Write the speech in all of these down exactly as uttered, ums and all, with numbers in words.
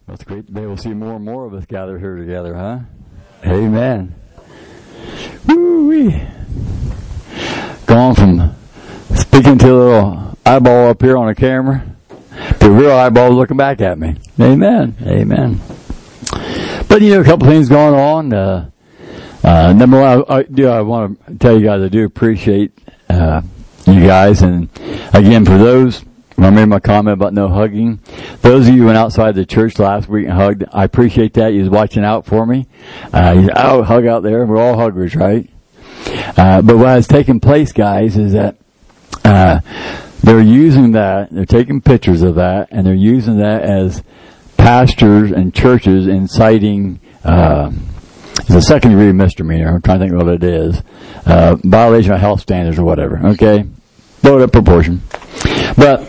That's great. Today we'll see more and more of us gathered here together, huh? Amen. Woo-wee. Going from speaking to a little eyeball up here on a camera to a real eyeball looking back at me. Amen. Amen. But, you know, a couple things going on. Uh, uh, number one, I, I, do, I want to tell you guys I do appreciate uh, you guys. And, again, for those, I made my comment about no hugging. Those of you who went outside the church last week and hugged, I appreciate that. You was watching out for me. Uh, you, oh, hug out there. We're all huggers, right? Uh, but what has taken place, guys, is that uh, they're using that, they're taking pictures of that, and they're using that as pastors and churches inciting, uh, it's a second degree misdemeanor. I'm trying to think what it is. Uh, violation of health standards or whatever. Okay? Blow it up proportion. But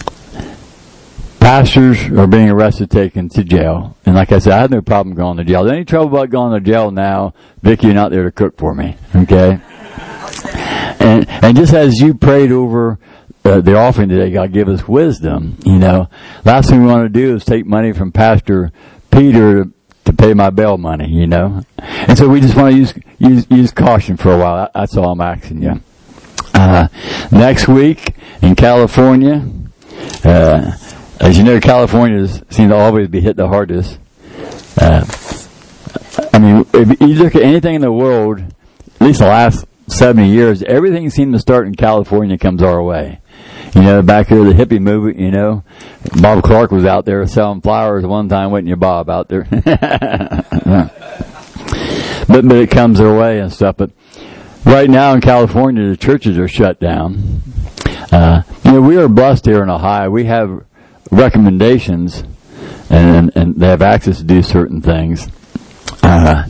pastors are being arrested, taken to jail. And like I said, I have no problem going to jail. There's any trouble about going to jail now, Vicky, you're not there to cook for me. Okay? And, and just as you prayed over uh, the offering today, God give us wisdom, you know. Last thing we want to do is take money from Pastor Peter to, to pay my bail money, you know. And so we just want to use, use, use caution for a while. That's all I'm asking you. Uh, next week in California, uh, as you know, California seems to always be hit the hardest. Uh, I mean, if you look at anything in the world, at least the last seventy years, everything seemed to start in California comes our way. You know, back here, the hippie movement, you know, Bob Clark was out there selling flowers one time, wasn't you, Bob, out there? Yeah. But, but it comes their way and stuff. But right now in California, the churches are shut down. Uh, you know, we are blessed here in Ohio. We have recommendations, and, and they have access to do certain things. Uh,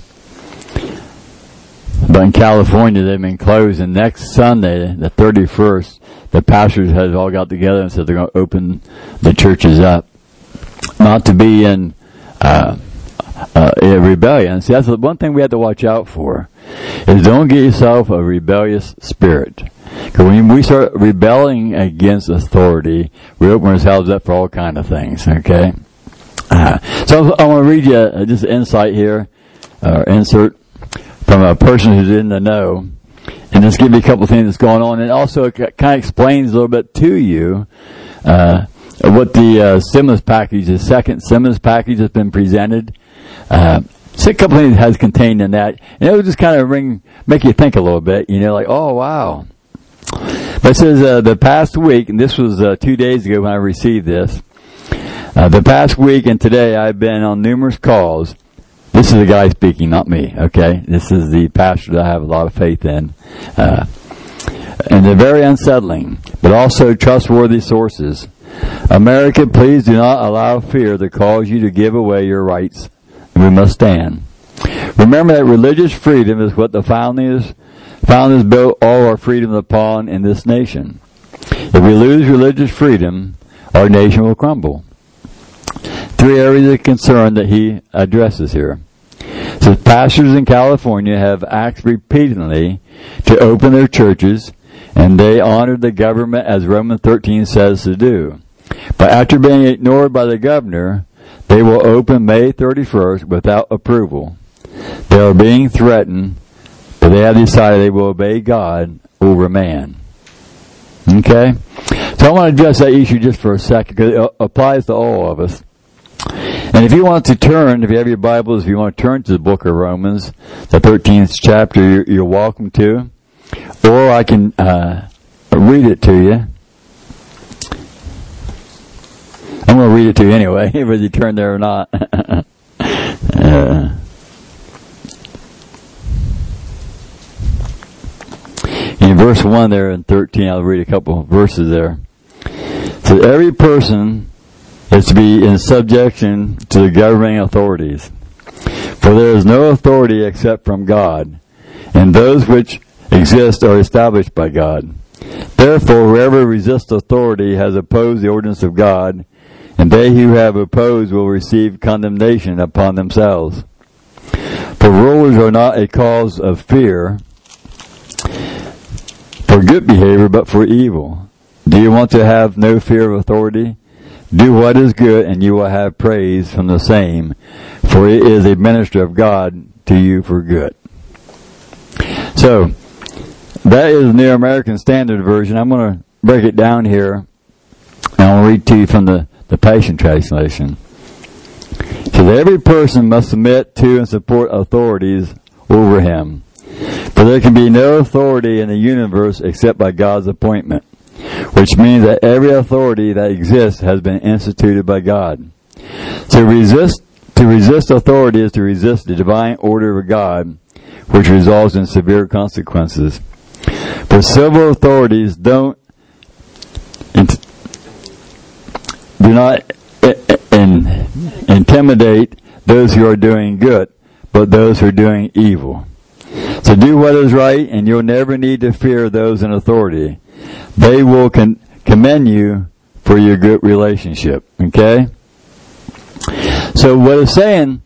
but in California, they've been closed. And next Sunday, the thirty-first, the pastors have all got together and said they're going to open the churches up. Not to be in uh, uh, a rebellion. See, that's the one thing we have to watch out for, is don't get yourself a rebellious spirit. Because when we start rebelling against authority, we open ourselves up for all kind of things, okay? Uh, so I want to read you just an insight here, or uh, insert from a person who's in the know, and just give you a couple of things that's going on. And also it kind of explains a little bit to you uh, what the uh, stimulus package, the second stimulus package has been presented. Uh, so a couple of things has contained in that. And it will just kind of ring, make you think a little bit, you know, like, oh, wow. But it says uh, the past week, and this was uh, two days ago when I received this, uh, the past week and today I've been on numerous calls. This is the guy speaking, not me, okay? This is the pastor that I have a lot of faith in. Uh, and they're very unsettling, but also trustworthy sources. America, please do not allow fear to cause you to give away your rights. We must stand. Remember that religious freedom is what the founders, founders built all our freedom upon in this nation. If we lose religious freedom, our nation will crumble. Three areas of concern that he addresses here. So pastors in California have asked repeatedly to open their churches, and they honored the government as Romans thirteen says to do. But after being ignored by the governor, they will open May thirty-first without approval. They are being threatened, but they have decided they will obey God over man. Okay? So I want to address that issue just for a second, because it applies to all of us. And if you want to turn, if you have your Bibles, if you want to turn to the book of Romans, the thirteenth chapter, you're, you're welcome to. Or I can uh, read it to you. I'm going to read it to you anyway, whether you turn there or not. uh, in verse one there in thirteen, I'll read a couple of verses there. So every person is to be in subjection to the governing authorities. For there is no authority except from God, and those which exist are established by God. Therefore, whoever resists authority has opposed the ordinance of God, and they who have opposed will receive condemnation upon themselves. For rulers are not a cause of fear for good behavior, but for evil. Do you want to have no fear of authority? Do what is good, and you will have praise from the same, for it is a minister of God to you for good. So, that is the New American Standard Version. I'm going to break it down here, and I'll read to you from the, the Passion Translation. It says, every person must submit to and support authorities over him, for there can be no authority in the universe except by God's appointment, which means that every authority that exists has been instituted by God. To resist to resist authority is to resist the divine order of God, which results in severe consequences. But civil authorities don't int- do not in, intimidate those who are doing good, but those who are doing evil. So do what is right, and you'll never need to fear those in authority. They will con- commend you for your good relationship. Okay? So what it's saying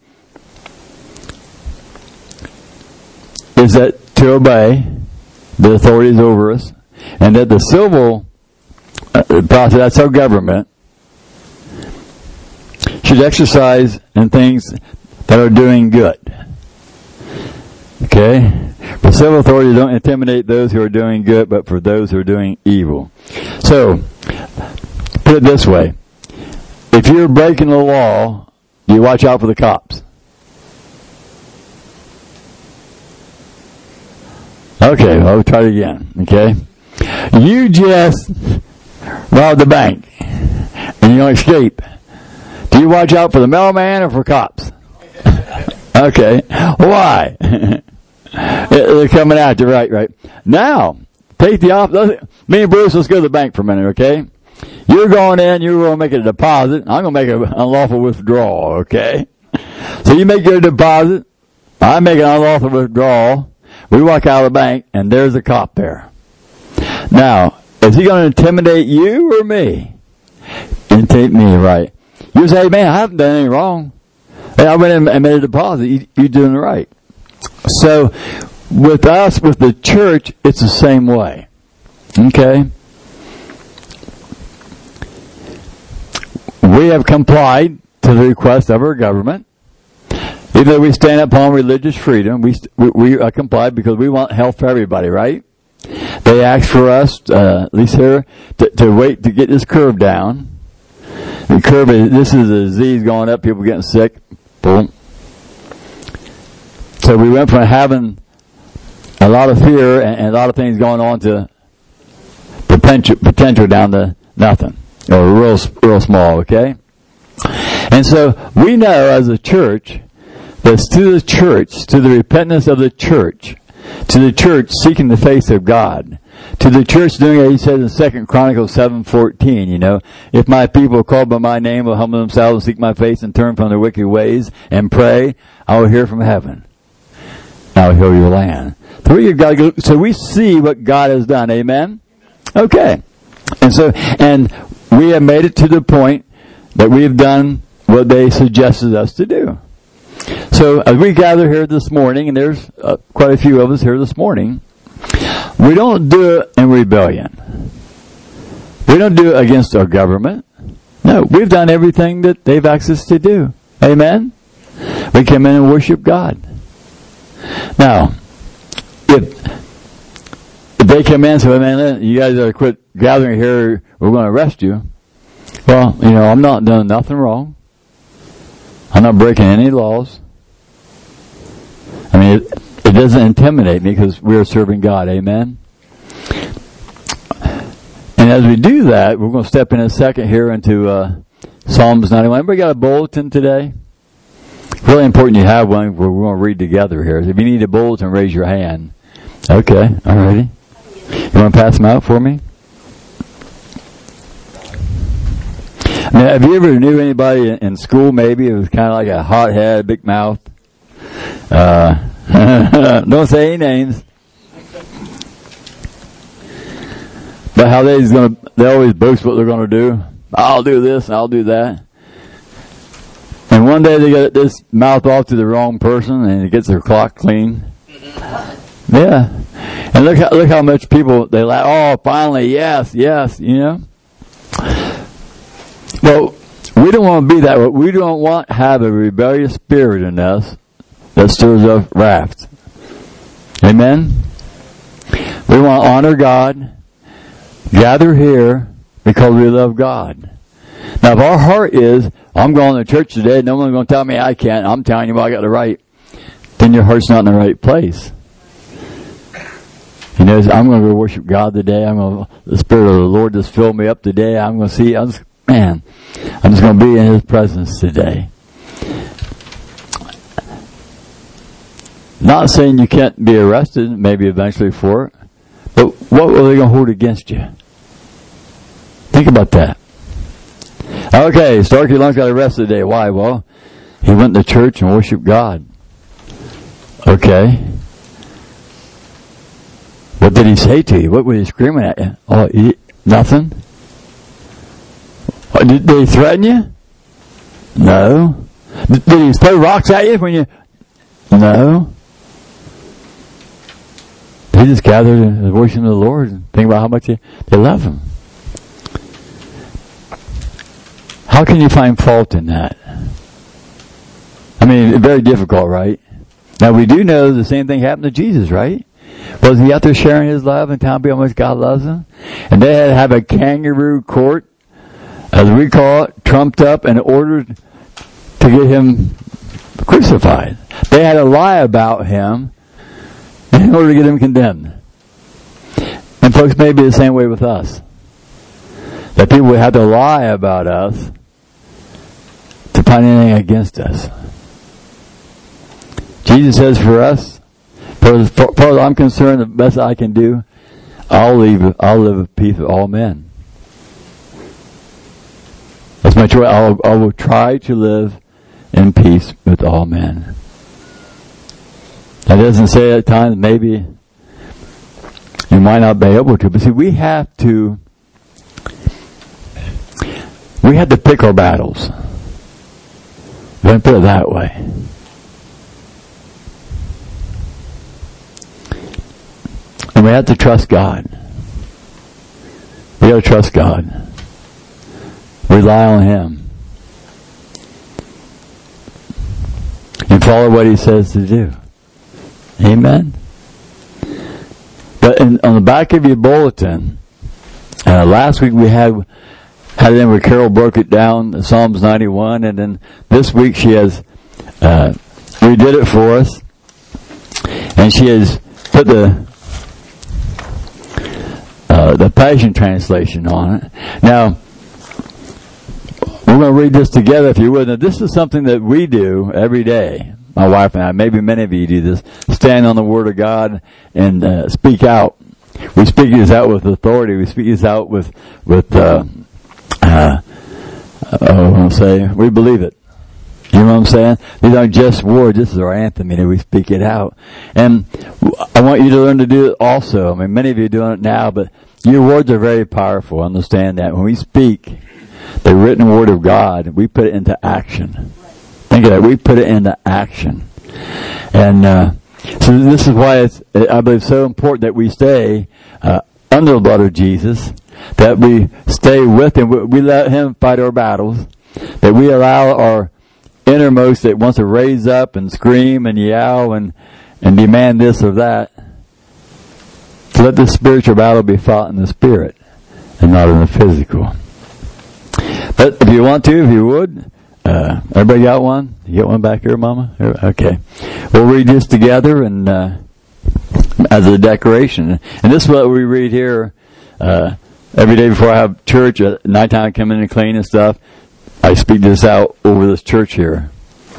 is that to obey the authorities over us, and that the civil uh, process, that's our government, should exercise in things that are doing good. Okay? The civil authorities don't intimidate those who are doing good, but for those who are doing evil. So, put it this way. If you're breaking the law, you watch out for the cops. Okay, well, we'll try it again. Okay? You just robbed the bank, and you don't escape. Do you watch out for the mailman or for cops? Okay. Why? They're coming at you, right, right. Now, take the opposite. Me and Bruce, let's go to the bank for a minute, okay? You're going in, you're going to make a deposit. I'm going to make an unlawful withdrawal, okay? So you make your deposit. I make an unlawful withdrawal. We walk out of the bank, and there's a cop there. Now, is he going to intimidate you or me? Intimidate me, right. You say, man, I haven't done anything wrong. Hey, I went in and made a deposit. You, you're doing it right. So, with us, with the church, it's the same way. Okay? We have complied to the request of our government. Even though we stand upon religious freedom, we we, we are complied because we want health for everybody, right? They asked for us, uh, at least here, to, to wait to get this curve down. The curve is, this is a disease going up, people getting sick. Boom. So we went from having a lot of fear and, and a lot of things going on to potential, potential down to nothing. Or real, real small, okay? And so we know as a church that it's to the church, to the repentance of the church, to the church seeking the face of God, to the church doing what he says in Second Chronicles seven fourteen, you know, if my people called by my name will humble themselves and seek my face and turn from their wicked ways and pray, I will hear from heaven. I will heal your land. So we, got to go, so we see what God has done, amen? Okay. And so, and we have made it to the point that we have done what they suggested us to do. So as we gather here this morning, and there's uh, quite a few of us here this morning, we don't do it in rebellion. We don't do it against our government. No, we've done everything that they've asked us to do. Amen? We come in and worship God. Now, if, if they come in and say, man, you guys gotta quit gathering here, we're going to arrest you. Well, you know, I'm not doing nothing wrong. I'm not breaking any laws. I mean, it, it doesn't intimidate me because we're serving God. Amen? And as we do that, we're going to step in a second here into uh, Psalms ninety-one. Everybody got a bulletin today? Really important you have one. We're going to read together here. If you need a bulletin, raise your hand. Okay, all righty. You want to pass them out for me? Now, have you ever knew anybody in, in school maybe who was kind of like a hothead, big mouth? Uh, don't say any names. But how they's gonna, they always boast what they're going to do. I'll do this, I'll do that. And one day they get this mouth off to the wrong person and it gets their clock clean. Yeah. And look how, look how much people, they laugh, oh, finally, yes, yes, you know. Well, we don't want to be that way. We don't want to have a rebellious spirit in us that stirs up wrath. Amen? We want to honor God, gather here because we love God. Now, if our heart is, I'm going to church today, no one's going to tell me I can't, I'm telling you I got the right, then your heart's not in the right place. You know, I'm going to go worship God today. I'm going to, the Spirit of the Lord just fill me up today. I'm going to see, I'm just, man, I'm just going to be in His presence today. Not saying you can't be arrested, maybe eventually for it, but what are they going to hold against you? Think about that. Okay, Starkey Lunch got arrested today. Why? Well, he went to church and worshiped God. Okay. What did he say to you? What was he screaming at you? Oh, he, nothing? Oh, did, did he threaten you? No. Did, did he throw rocks at you when you... No. He just gathered and worshiped the Lord and think about how much they, they love Him. How can you find fault in that? I mean, it's very difficult, right? Now, we do know the same thing happened to Jesus, right? Was he out there sharing His love and telling people how much God loves Him? And they had to have a kangaroo court, as we call it, trumped up and ordered to get Him crucified. They had to lie about Him in order to get Him condemned. And folks, may be the same way with us. That people would have to lie about us to find anything against us. Jesus says for us, as far as I'm concerned, the best I can do, I'll leave, I'll live at peace with all men. That's my choice. I'll, I will try to live in peace with all men. That doesn't say at times maybe you might not be able to, but see, we have to, we have to pick our battles. Let me put it that way. And we have to trust God. We got to trust God. Rely on Him. And follow what He says to do. Amen? But in, on the back of your bulletin, uh, last week we had had it in where Carol broke it down, Psalms ninety-one, and then this week she has uh, redid it for us. And she has put the Uh, the Passion Translation on it. Now, we're going to read this together if you would. Now, this is something that we do every day, my wife and I. Maybe many of you do this. Stand on the Word of God and uh, speak out. We speak this out with authority. We speak this out with, with uh, uh, I want to say, we believe it. You know what I'm saying? These aren't just words. This is our anthem. You know, we speak it out. And I want you to learn to do it also. I mean, many of you are doing it now, but your words are very powerful. Understand that. When we speak the written Word of God, we put it into action. Think of that. We put it into action. And uh, so this is why it's, I believe, so important that we stay uh, under the blood of Jesus, that we stay with Him. We let Him fight our battles, that we allow our innermost that wants to raise up and scream and yell and, and demand this or that, to let the spiritual battle be fought in the spirit and not in the physical. But if you want to, if you would, uh, everybody got one? You got one back here, Mama? Okay. We'll read this together and uh, as a decoration. And this is what we read here uh, every day before I have church. At nighttime I come in and clean and stuff. I speak this out over this church here.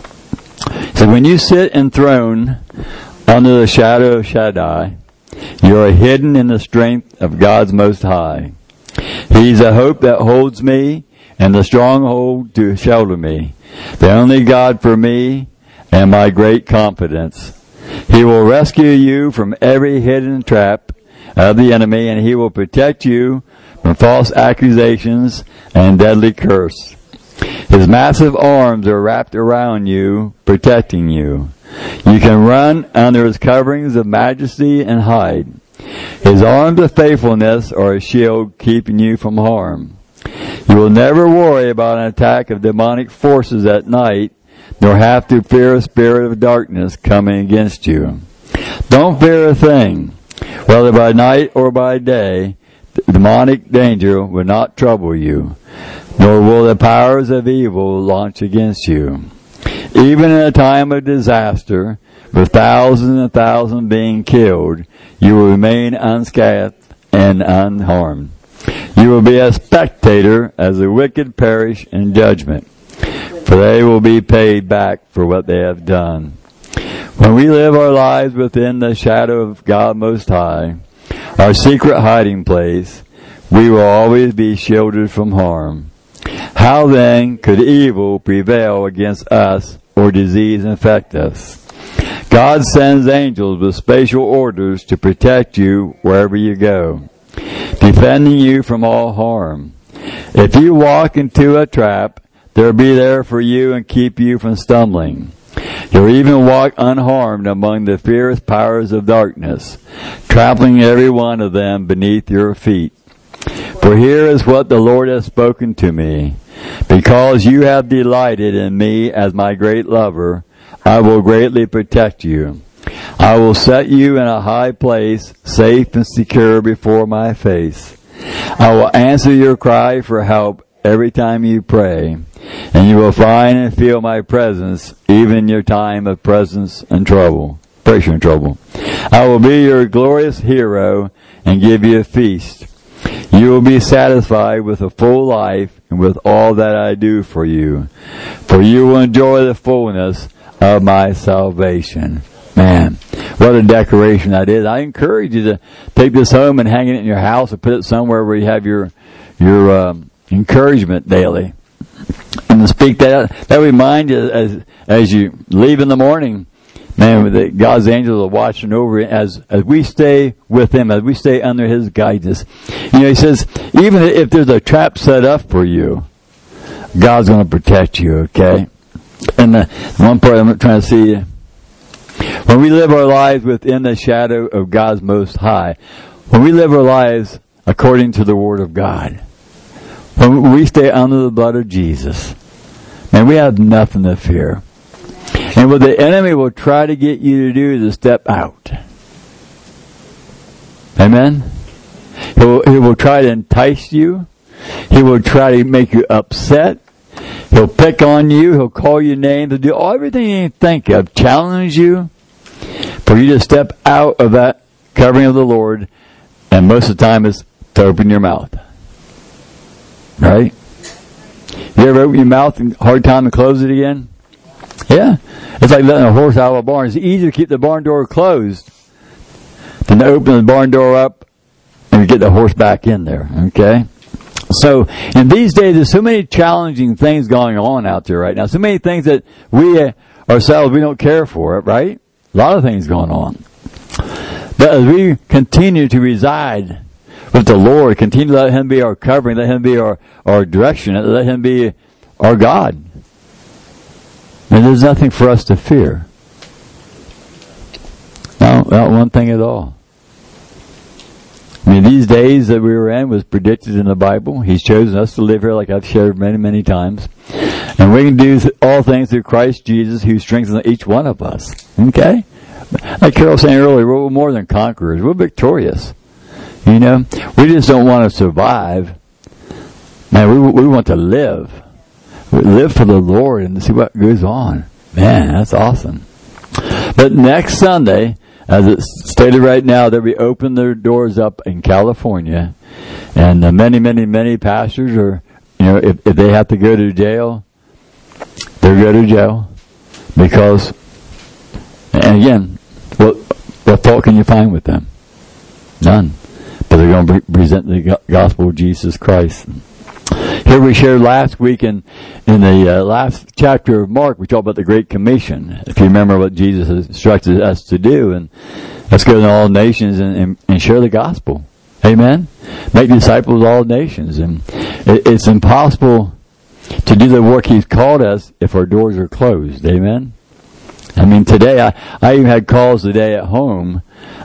So when you sit enthroned under the shadow of Shaddai, you are hidden in the strength of God's Most High. He's a hope that holds me and the stronghold to shelter me. The only God for me and my great confidence. He will rescue you from every hidden trap of the enemy, and He will protect you from false accusations and deadly curse. His massive arms are wrapped around you, protecting you. You can run under His coverings of majesty and hide. His arms of faithfulness are a shield keeping you from harm. You will never worry about an attack of demonic forces at night, nor have to fear a spirit of darkness coming against you. Don't fear a thing, whether by night or by day. Demonic danger will not trouble you, nor will the powers of evil launch against you. Even in a time of disaster, with thousands and thousands being killed, you will remain unscathed and unharmed. You will be a spectator as the wicked perish in judgment, for they will be paid back for what they have done. When we live our lives within the shadow of God Most High, our secret hiding place, we will always be shielded from harm. How then could evil prevail against us or disease infect us? God sends angels with special orders to protect you wherever you go, defending you from all harm. If you walk into a trap, they'll be there for you and keep you from stumbling. You'll even walk unharmed among the fierce powers of darkness, trampling every one of them beneath your feet. For here is what the Lord has spoken to me. Because you have delighted in me as my great lover, I will greatly protect you. I will set you in a high place, safe and secure before my face. I will answer your cry for help every time you pray, and you will find and feel my presence even in your time of presence and trouble, pressure and trouble. I will be your glorious hero and give you a feast. You will be satisfied with a full life and with all that I do for you, for you will enjoy the fullness of my salvation. Man, what a decoration that is. I encourage you to take this home and hang it in your house or put it somewhere where you have your your um, encouragement daily. And to speak that, that remind you as as you leave in the morning, man, that God's angels are watching over it as as we stay with Him, as we stay under His guidance. You know, He says, even if there's a trap set up for you, God's going to protect you, okay? And the one part I'm trying to see, when we live our lives within the shadow of God's Most High, when we live our lives according to the Word of God, when we stay under the blood of Jesus, man, we have nothing to fear. And what the enemy will try to get you to do is to step out. Amen? He will, he will try to entice you. He will try to make you upset. He'll pick on you. He'll call you names. He'll do everything you think of. Challenge you for you to step out of that covering of the Lord. And most of the time it's to open your mouth. Right? You ever open your mouth and hard time to close it again? Yeah. It's like letting a horse out of a barn. It's easier to keep the barn door closed than to open the barn door up and get the horse back in there. Okay? So, in these days, there's so many challenging things going on out there right now. So many things that we uh, ourselves, we don't care for, right? A lot of things going on. But as we continue to reside with the Lord, continue to let Him be our covering, let Him be our, our direction, let Him be our God, and there's nothing for us to fear. No, not one thing at all. I mean, these days that we were in was predicted in the Bible. He's chosen us to live here, like I've shared many, many times. And we can do all things through Christ Jesus, who strengthens each one of us. Okay? Like Carol was saying earlier, we're more than conquerors. We're victorious. You know? We just don't want to survive. Man, we, we want to live. We live for the Lord and see what goes on. Man, that's awesome. But next Sunday, as it's stated right now, they'll be opening their doors up in California, and uh, many, many, many pastors are, you know, if, if they have to go to jail, they'll go to jail because, and again, what what fault can you find with them? None. But they're going to present the gospel of Jesus Christ. Here we shared last week in, in the uh, last chapter of Mark, we talked about the Great Commission. If you remember what Jesus has instructed us to do, and let's go to all nations and, and, and share the gospel. Amen? Make disciples of all nations. And it, it's impossible to do the work He's called us if our doors are closed. Amen? I mean, today, I, I even had calls today at home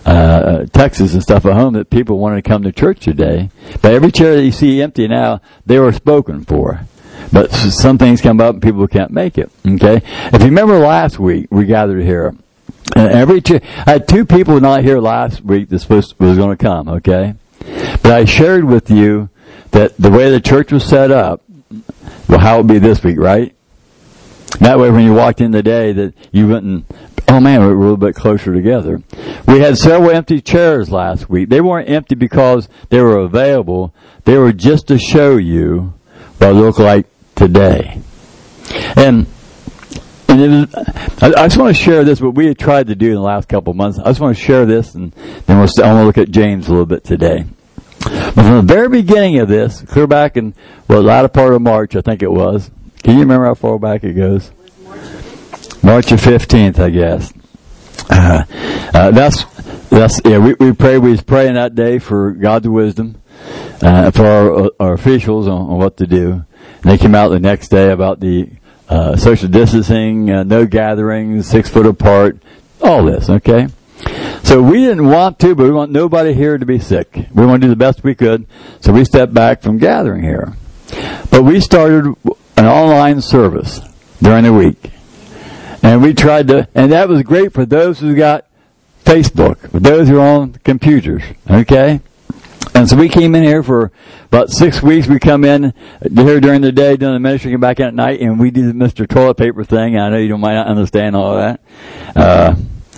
uh, Texas and stuff at home that people wanted to come to church today. But every chair that you see empty now, they were spoken for. But some things come up and people can't make it. Okay? If you remember last week, we gathered here. And every chair, I had two people not here last week that supposed was going to come. Okay? But I shared with you that the way the church was set up, well, how it would be this week, right? That way when you walked in today that you wouldn't, oh man, we're a little bit closer together. We had several empty chairs last week. They weren't empty because they were available. They were just to show you what it looked like today. And, and it was, I, I just want to share this, what we had tried to do in the last couple of months. I just want to share this, and then we'll, I want to look at James a little bit today. But from the very beginning of this, clear back in, well, the latter part of March, I think it was. Can you remember how far back it goes? March the fifteenth, I guess. Uh, uh, that's, that's, yeah, we, we prayed, we was praying that day for God's wisdom, uh, for our, our officials on, on what to do. And they came out the next day about the, uh, social distancing, uh, no gatherings, six foot apart, all this, okay? So we didn't want to, but we want nobody here to be sick. We want to do the best we could, so we stepped back from gathering here. But we started an online service during the week. And we tried to, and that was great for those who got Facebook, for those who are on computers, okay? And so we came in here for about six weeks. We come in here during the day, doing the ministry, come back in at night, and we do the Mister Toilet Paper thing. I know you don't might not understand all of that. Uh,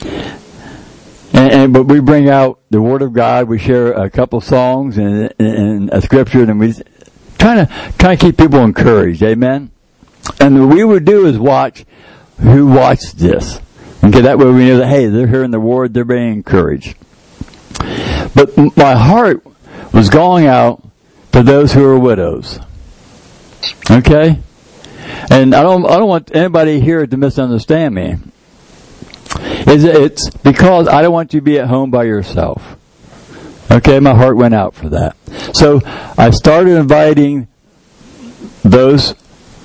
and, and, but we bring out the Word of God. We share a couple songs and, and a scripture, and we trying to, trying to keep people encouraged. Amen? And what we would do is watch who watched this. Okay, that way we know that, hey, they're hearing the Word, they're being encouraged. But my heart was going out to those who are widows. Okay? And I don't I don't want anybody here to misunderstand me. It's, it's because I don't want you to be at home by yourself. Okay, my heart went out for that. So I started inviting those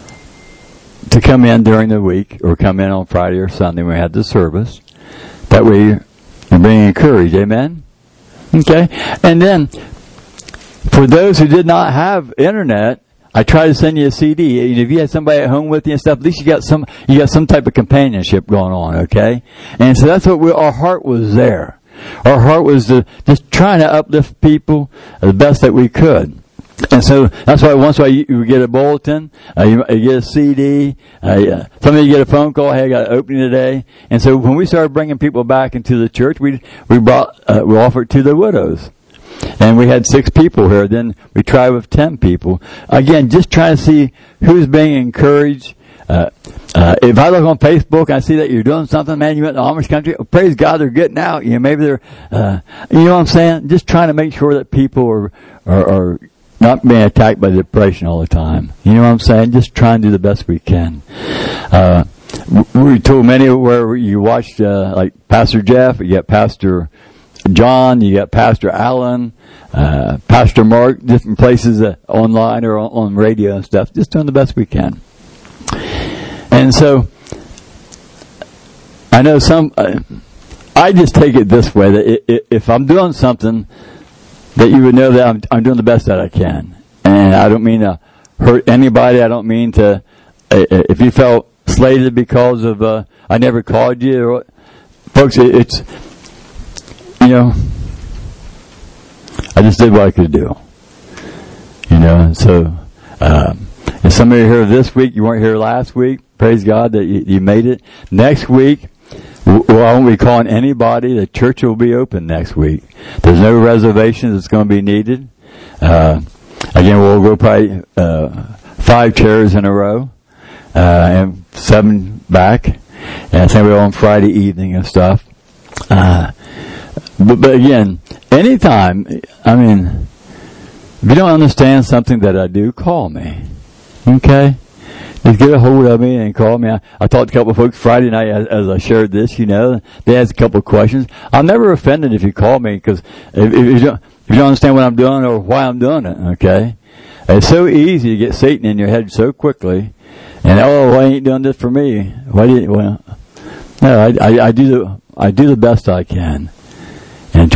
to come in during the week, or come in on Friday or Sunday when we had the service. That way you're being encouraged. Amen? Okay? And then, for those who did not have internet, I tried to send you a C D. If you had somebody at home with you and stuff, at least you got some, you got some type of companionship going on, okay? And so that's what we, our heart was there. Our heart was to, just trying to uplift people the best that we could. And so that's why once you, you get a bulletin, uh, you, you get a C D, uh, yeah. Some of you get a phone call, hey, I got an opening today. And so when we started bringing people back into the church, we we brought uh, we offered to the widows. And we had six people here. Then we tried with ten people. Again, just trying to see who's being encouraged. Uh, uh, if I look on Facebook and I see that you're doing something, man, you went to the Amish country, oh, praise God, they're getting out. You know, maybe they're, uh, you know what I'm saying? Just trying to make sure that people are, are, are not being attacked by depression all the time. You know what I'm saying? Just try and do the best we can. Uh, we told many where you watched, uh, like Pastor Jeff, you got Pastor John, you got Pastor Allen, uh, Pastor Mark, different places uh, online or on, on radio and stuff, just doing the best we can. And so, I know some, uh, I just take it this way, that it, it, if I'm doing something, that you would know that I'm, I'm doing the best that I can. And I don't mean to hurt anybody, I don't mean to, uh, if you felt slated because of, uh, I never called you, or, folks, it, it's, you know, I just did what I could do. You know, and so, um, if some of you are here this week, you weren't here last week, praise God that you, you made it. Next week, well, I won't be calling anybody. The church will be open next week. There's no reservations that's going to be needed. Uh, again, we'll go probably uh, five chairs in a row, uh, and seven back. And same way on Friday evening and stuff. Uh, But, but again, anytime, I mean, if you don't understand something that I do, call me. Okay? Just get a hold of me and call me. I, I talked to a couple of folks Friday night as, as I shared this, you know. They asked a couple of questions. I'm never offended if you call me, because if, if, you don't, if you don't understand what I'm doing or why I'm doing it, okay? It's so easy to get Satan in your head so quickly. And, oh, why ain't doing this for me? Why didn't, well, no, I, I, I do the, I do the best I can.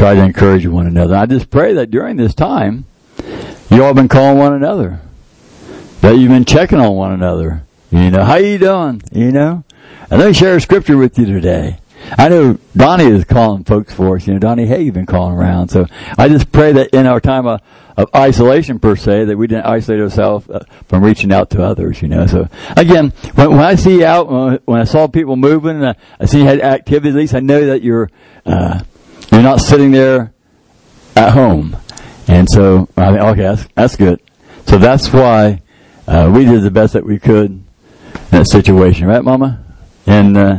try to encourage one another. I just pray that during this time, you all been calling one another, that you've been checking on one another. You know, how you doing? You know, and let me share a scripture with you today. I know Donnie is calling folks for us. You know, Donnie Hay, you've been calling around. So I just pray that in our time of, of isolation, per se, that we didn't isolate ourselves uh, from reaching out to others, you know. So, again, when, when I see you out, when, when I saw people moving, and I, I see you had activity, at least I know that you're, uh, you're not sitting there at home. And so, I think, okay, that's, that's good. So that's why uh, we did the best that we could in that situation. Right, Mama? And, uh,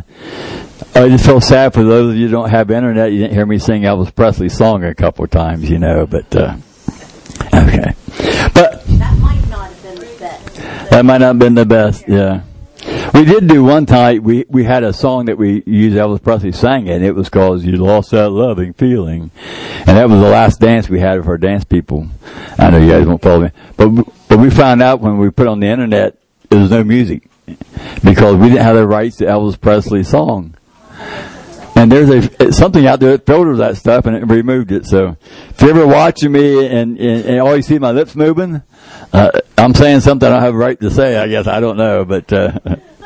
I just feel sad for those of you who don't have internet. You didn't hear me sing Elvis Presley's song a couple of times, you know, but, uh, okay. But that might not have been the best. That might not have been the best, yeah. We did do one time, we, we had a song that we used Elvis Presley sang it, and it was called You Lost That Loving Feeling. And that was the last dance we had of our dance people. I know you guys won't follow me. But, but we found out when we put it on the internet, there was no music. Because we didn't have the rights to Elvis Presley's song. And there's a something out there that filters that stuff, and it removed it. So if you're ever watching me and, and, and all you see my lips moving, uh, I'm saying something I don't have a right to say, I guess. I don't know. But uh,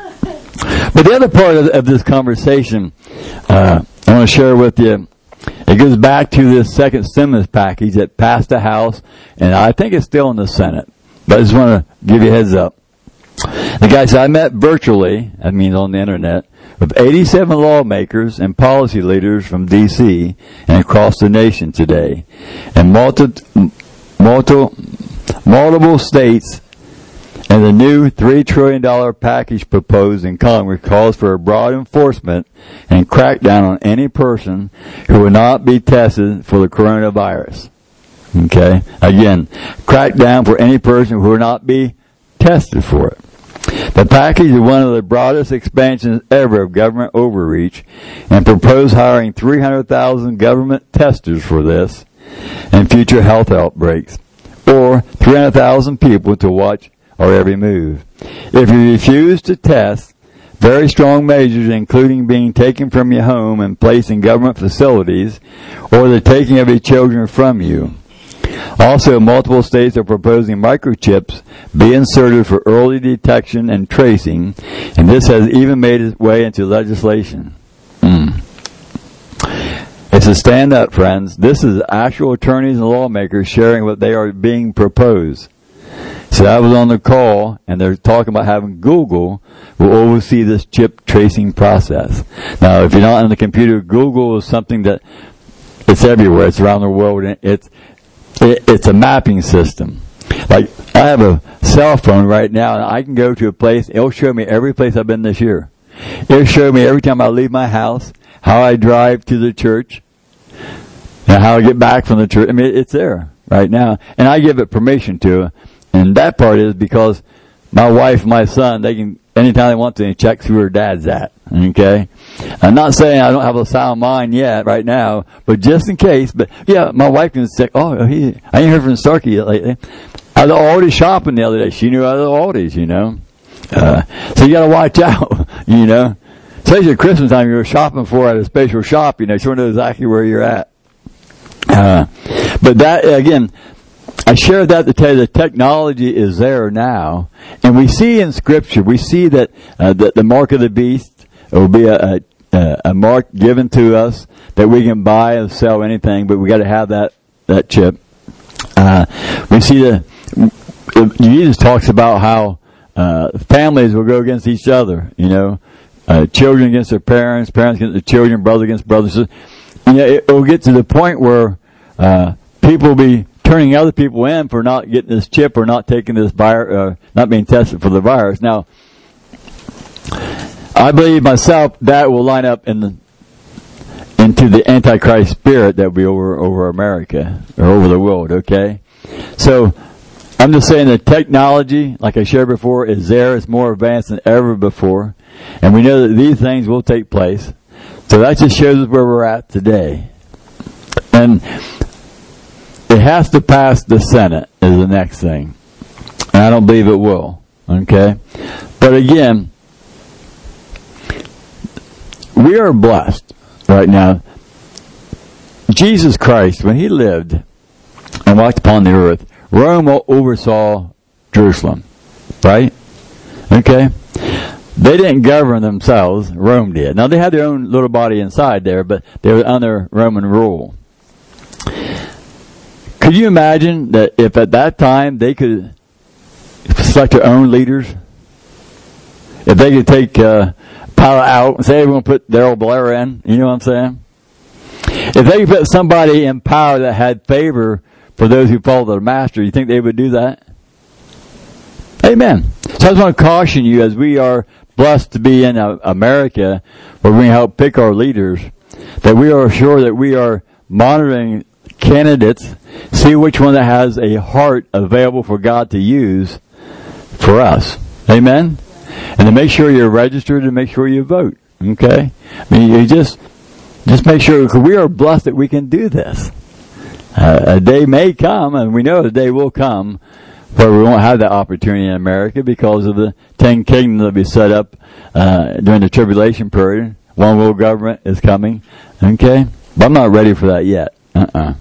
but the other part of, of this conversation uh, I want to share with you, it goes back to this second stimulus package that passed the House, and I think it's still in the Senate. But I just want to give you a heads up. The guy said, I met virtually, that means on the internet, with eighty-seven lawmakers and policy leaders from D C and across the nation today. And multi, multi, multiple states, and the new three trillion dollars package proposed in Congress calls for a broad enforcement and crackdown on any person who will not be tested for the coronavirus. Okay? Again, crackdown for any person who will not be tested for it. The package is one of the broadest expansions ever of government overreach, and proposed hiring three hundred thousand government testers for this and future health outbreaks, or three hundred thousand people to watch our every move. If you refuse to test, very strong measures, including being taken from your home and placed in government facilities, or the taking of your children from you. Also, multiple states are proposing microchips be inserted for early detection and tracing, and this has even made its way into legislation. Mm. It's a stand up, friends. This is actual attorneys and lawmakers sharing what they are being proposed. So I was on the call, and they're talking about having Google will oversee this chip tracing process. Now, if you're not on the computer, Google is something that it's everywhere. It's around the world, and it's It, it's a mapping system. Like, I have a cell phone right now, and I can go to a place, it'll show me every place I've been this year. It'll show me every time I leave my house, how I drive to the church, and how I get back from the church. I mean, it's there right now. And I give it permission to. And that part is because my wife and my son, they can, anytime they want to, they check who her dad's at. Okay? I'm not saying I don't have a sound mind yet, right now, but just in case. But yeah, my wife can say, oh, he, I ain't heard from Starkey yet lately. I was already shopping the other day. She knew I was Aldi's, you know. Uh, so you gotta watch out, you know. Especially at Christmas time, you're shopping for at a special shop, you know, sure know exactly where you're at. Uh, but that, again, I share that to tell you the technology is there now. And we see in Scripture, we see that, uh, that the mark of the beast will be a, a, a mark given to us that we can buy and sell anything, but we got to have that, that chip. Uh, we see the, Jesus talks about how uh, families will go against each other, you know, uh, children against their parents, parents against their children, brothers against brothers. You know, it will get to the point where uh, people will be turning other people in for not getting this chip or not taking this virus, uh, not being tested for the virus. Now, I believe myself that will line up in the, into the Antichrist spirit that will be over over America or over the world. Okay, so I'm just saying the technology, like I shared before, is there. It's more advanced than ever before, and we know that these things will take place. So that just shows us where we're at today, and it has to pass the Senate is the next thing. And I don't believe it will. Okay? But again, we are blessed right now. Jesus Christ, when he lived and walked upon the earth, Rome oversaw Jerusalem. Right? Okay? They didn't govern themselves. Rome did. Now, they had their own little body inside there, but they were under Roman rule. Could you imagine that if at that time they could select their own leaders? If they could take uh, Pilate out and say, hey, we're going to put Daryl Blair in, you know what I'm saying? If they could put somebody in power that had favor for those who follow their master, you think they would do that? Amen. So I just want to caution you, as we are blessed to be in America, where we help pick our leaders, that we are sure that we are monitoring candidates, see which one that has a heart available for God to use for us. Amen? And to make sure you're registered and make sure you vote. Okay? I mean, you just, just make sure, because we are blessed that we can do this. Uh, a day may come, and we know the day will come, where we won't have that opportunity in America because of the ten kingdoms that will be set up uh, during the tribulation period. One world government is coming. Okay? But I'm not ready for that yet. Uh-uh.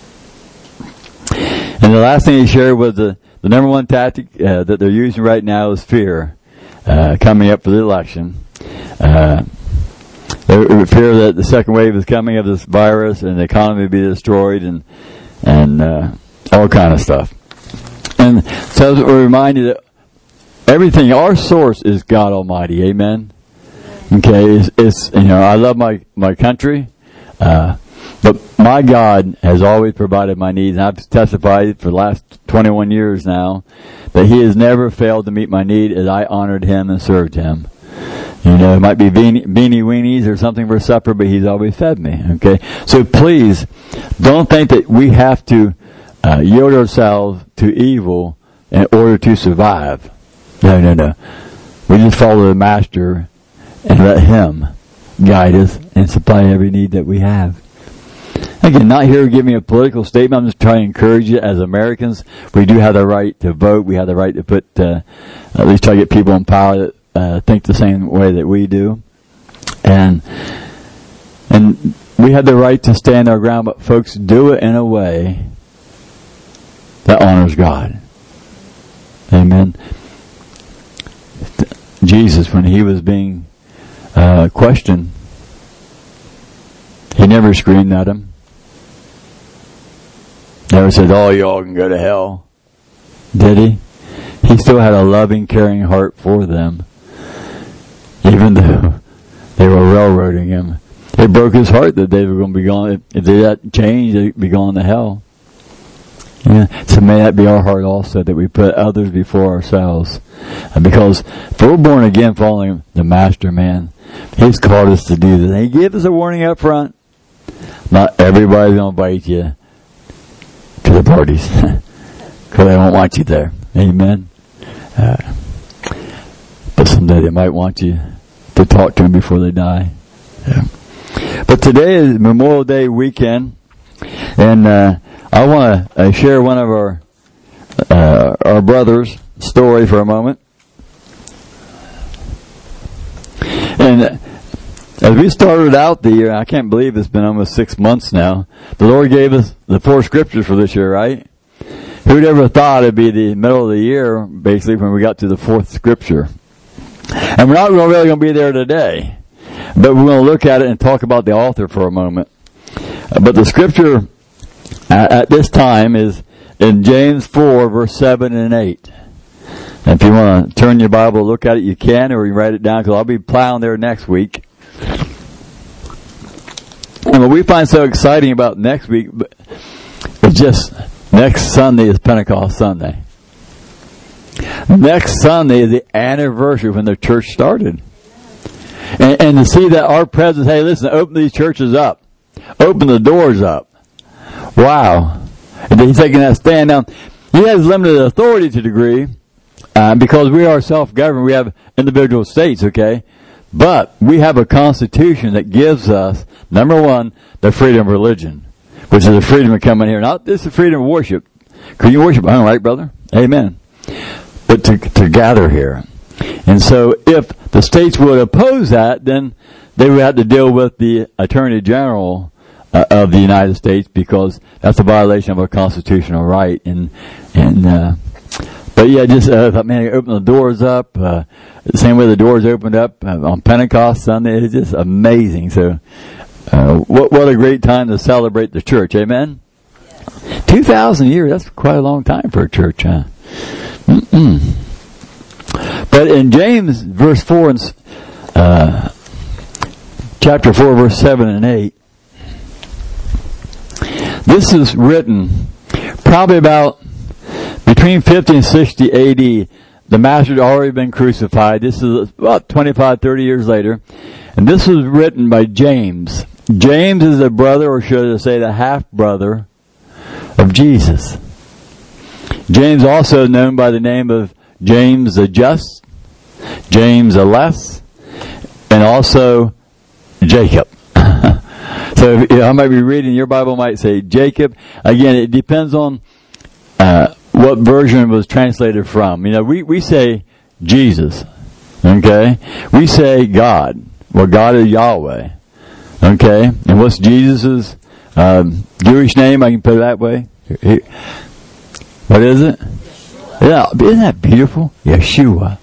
And the last thing he shared was the, the number one tactic uh, that they're using right now is fear, uh, coming up for the election. Uh, they fear that the second wave is coming of this virus and the economy will be destroyed and and uh, all kind of stuff. And so we're reminded that everything, our source is God Almighty. Amen. Okay, it's, it's you know I love my my country. Uh, But my God has always provided my needs, and I've testified for the last twenty-one years now that He has never failed to meet my need as I honored Him and served Him. You know, it might be beanie, beanie weenies or something for supper, but He's always fed me, okay? So please, don't think that we have to uh, yield ourselves to evil in order to survive. No, no, no. We just follow the Master and let Him guide us and supply every need that we have. Again, not here to give me a political statement. I'm just trying to encourage you as Americans. We do have the right to vote. We have the right to put, uh, at least try to get people in power that uh, think the same way that we do. And and we have the right to stand our ground, but folks, do it in a way that honors God. Amen. Jesus, when He was being uh, questioned, He never screamed at Him. Never said, oh, y'all can go to hell. Did He? He still had a loving, caring heart for them. Even though they were railroading Him. It broke His heart that they were going to be gone. If they had changed, they'd be gone to hell. Yeah. So may that be our heart also, that we put others before ourselves. And because if we're born again following the Master, man, He's called us to do this. And He gave us a warning up front. Not everybody's going to invite you to the parties because they won't want you there. Amen. Uh, but someday they might want you to talk to them before they die. Yeah. But today is Memorial Day weekend, and uh, I want to uh, share one of our uh, our brothers' story for a moment. And as we started out the year, I can't believe it's been almost six months now. The Lord gave us the four scriptures for this year, right? Who'd ever thought it'd be the middle of the year, basically, when we got to the fourth scripture? And we're not really going to be there today, but we're going to look at it and talk about the author for a moment. But the scripture at, at this time is in James four, verse seven and eight. And if you want to turn your Bible, look at it, you can, or you write it down, because I'll be plowing there next week. And what we find so exciting about next week is just next Sunday is Pentecost Sunday. Next Sunday is the anniversary when the church started. And, and to see that our president, hey, listen, open these churches up. Open the doors up. Wow. And he's taking that stand. Now, he has limited authority to a degree uh, because we are self-governed. We have individual states, okay? But we have a constitution that gives us, number one, the freedom of religion, which is the freedom of coming here. Not this is the freedom of worship. Can you worship? All right, brother? Amen. But to, to gather here. And so if the states would oppose that, then they would have to deal with the Attorney General uh, of the United States, because that's a violation of our constitutional right. And and uh, but yeah, just uh, thought, man, open the doors up. Uh, the same way the doors opened up uh, on Pentecost Sunday. It's just amazing. So, uh, what what a great time to celebrate the church. Amen. Yes. Two thousand years. That's quite a long time for a church, huh? Mm-mm. But in James, verse four and uh, chapter four, verse seven and eight, this is written probably about between fifty and sixty A D. The Master had already been crucified. This is about twenty-five, thirty years later. And this was written by James. James is the brother, or should I say the half-brother, of Jesus. James also known by the name of James the Just, James the Less, and also Jacob. So you know, I might be reading, your Bible might say Jacob. Again, it depends on uh, what version was translated from. You know, we, we say Jesus, okay? We say God. Well, God is Yahweh, okay? And what's Jesus' um, Jewish name? I can put it that way. What is it? Yeah, isn't that beautiful? Yeshua.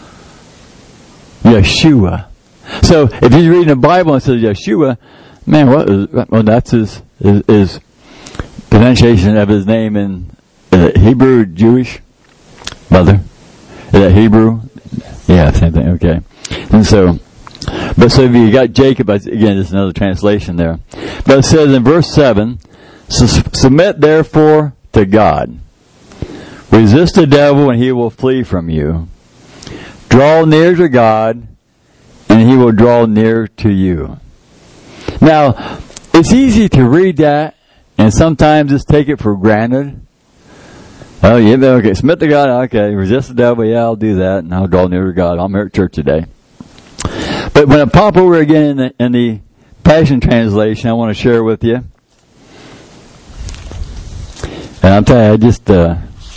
Yeshua. So if he's reading the Bible and it says Yeshua, man, what is, well, that's his, his, his pronunciation of his name in uh, Hebrew, Jewish, mother. Is that Hebrew? Yeah, same thing. Okay. And so, but so if you got Jacob, again, there's another translation there. But it says in verse seven, submit therefore to God. Resist the devil and he will flee from you. Draw near to God and he will draw near to you. Now, it's easy to read that and sometimes just take it for granted. Oh, yeah, okay, submit to God, okay, resist the devil, yeah, I'll do that, and I'll draw near to God. I'm here at church today. But when I pop over again in the, in the Passion Translation, I want to share with you. And I'll tell you, I just, uh,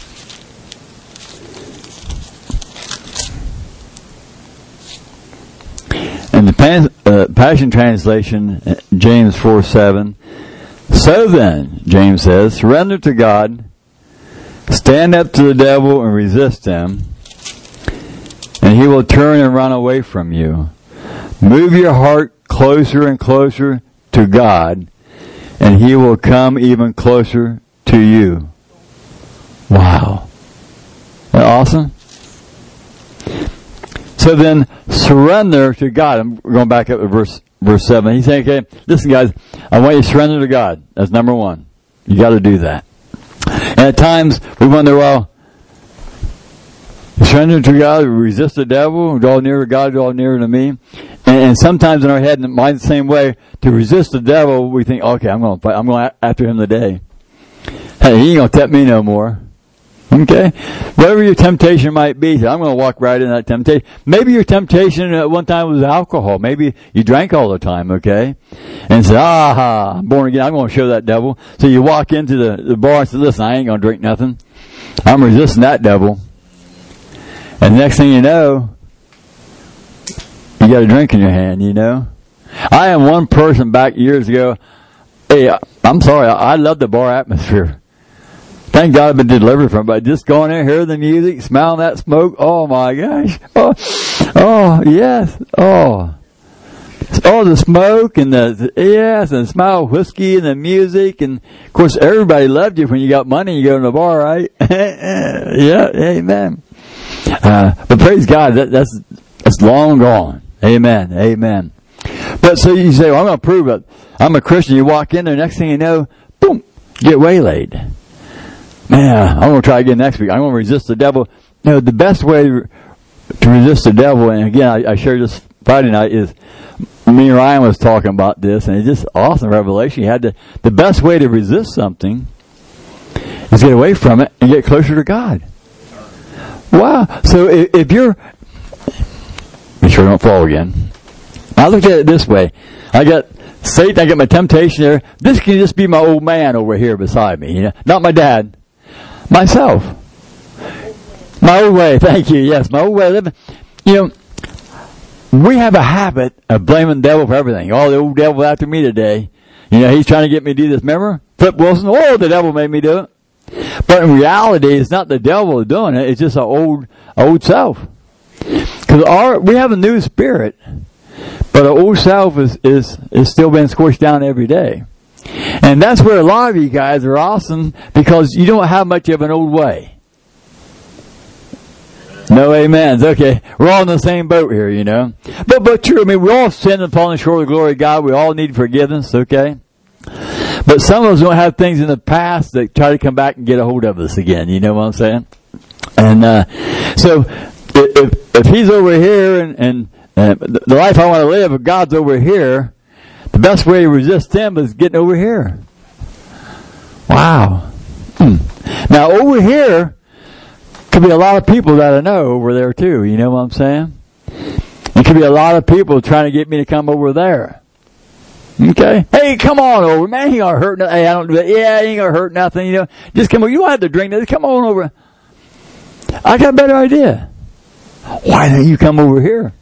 in the Pan, uh, Passion Translation, James four seven, so then, James says, surrender to God, stand up to the devil and resist him, and he will turn and run away from you. Move your heart closer and closer to God, and he will come even closer to you. Wow. Isn't that awesome? So then, surrender to God. I'm going back up to verse verse seven. He's saying, okay, listen guys, I want you to surrender to God. That's number one. You got to do that. And at times, we wonder, well, surrender to God, resist the devil, draw near to God, draw near to me. And, and sometimes in our head, and mine's the same way, to resist the devil, we think, okay, I'm going to fight, I'm going after him today. Hey, he ain't going to tempt me no more. Okay? Whatever your temptation might be, I'm going to walk right in that temptation. Maybe your temptation at one time was alcohol. Maybe you drank all the time, okay? And say, aha, I'm born again. I'm going to show that devil. So you walk into the, the bar and say, listen, I ain't going to drink nothing. I'm resisting that devil. And the next thing you know, you got a drink in your hand, you know? I am one person back years ago. Hey, I'm sorry. I love the bar atmosphere. Thank God I've been delivered from it. But just going there, hearing the music, smelling that smoke. Oh my gosh. Oh, oh yes. Oh. Oh, the smoke and the, yes, and the smell of whiskey and the music. And of course, everybody loved you when you got money and you go to the bar, right? Yeah, amen. Uh, but praise God, that, that's, that's long gone. Amen, amen. But so you say, well, I'm going to prove it. I'm a Christian. You walk in there, next thing you know, boom, get waylaid. Man, I'm going to try again next week. I'm going to resist the devil. You know, the best way to resist the devil, and again, I, I shared this Friday night, is me and Ryan was talking about this, and it's just awesome revelation. You had to, the best way to resist something is get away from it and get closer to God. Wow. So if, if you're, make sure I don't fall again. I look at it this way. I got Satan, I got my temptation there. This can just be my old man over here beside me. You know? Not my dad. Myself. My old way. Thank you. Yes, my old way of living. You know, we have a habit of blaming the devil for everything. Oh, the old devil after me today. You know, he's trying to get me to do this. Remember? Flip Wilson, oh, the devil made me do it. But in reality, it's not the devil doing it. It's just our old, old self. Because our, we have a new spirit, but our old self is, is, is still being squished down every day. And that's where a lot of you guys are awesome, because you don't have much of an old way. No amens. Okay. We're all in the same boat here, you know. But, but true. I mean, we all sin upon the shore of the glory of God. We all need forgiveness, okay? But some of us don't have things in the past that try to come back and get a hold of us again. You know what I'm saying? And, uh, so, if, if he's over here and, and, uh, the life I want to live, if God's over here, the best way to resist him is getting over here. Wow. Hmm. Now, over here, could be a lot of people that I know over there too. You know what I'm saying? It could be a lot of people trying to get me to come over there. Okay? Hey, come on over, man. He ain't gonna hurt nothing. Hey, I don't do that. Yeah, he ain't gonna hurt nothing. You know, just come over. You don't have to drink this. Come on over. I got a better idea. Why don't you come over here?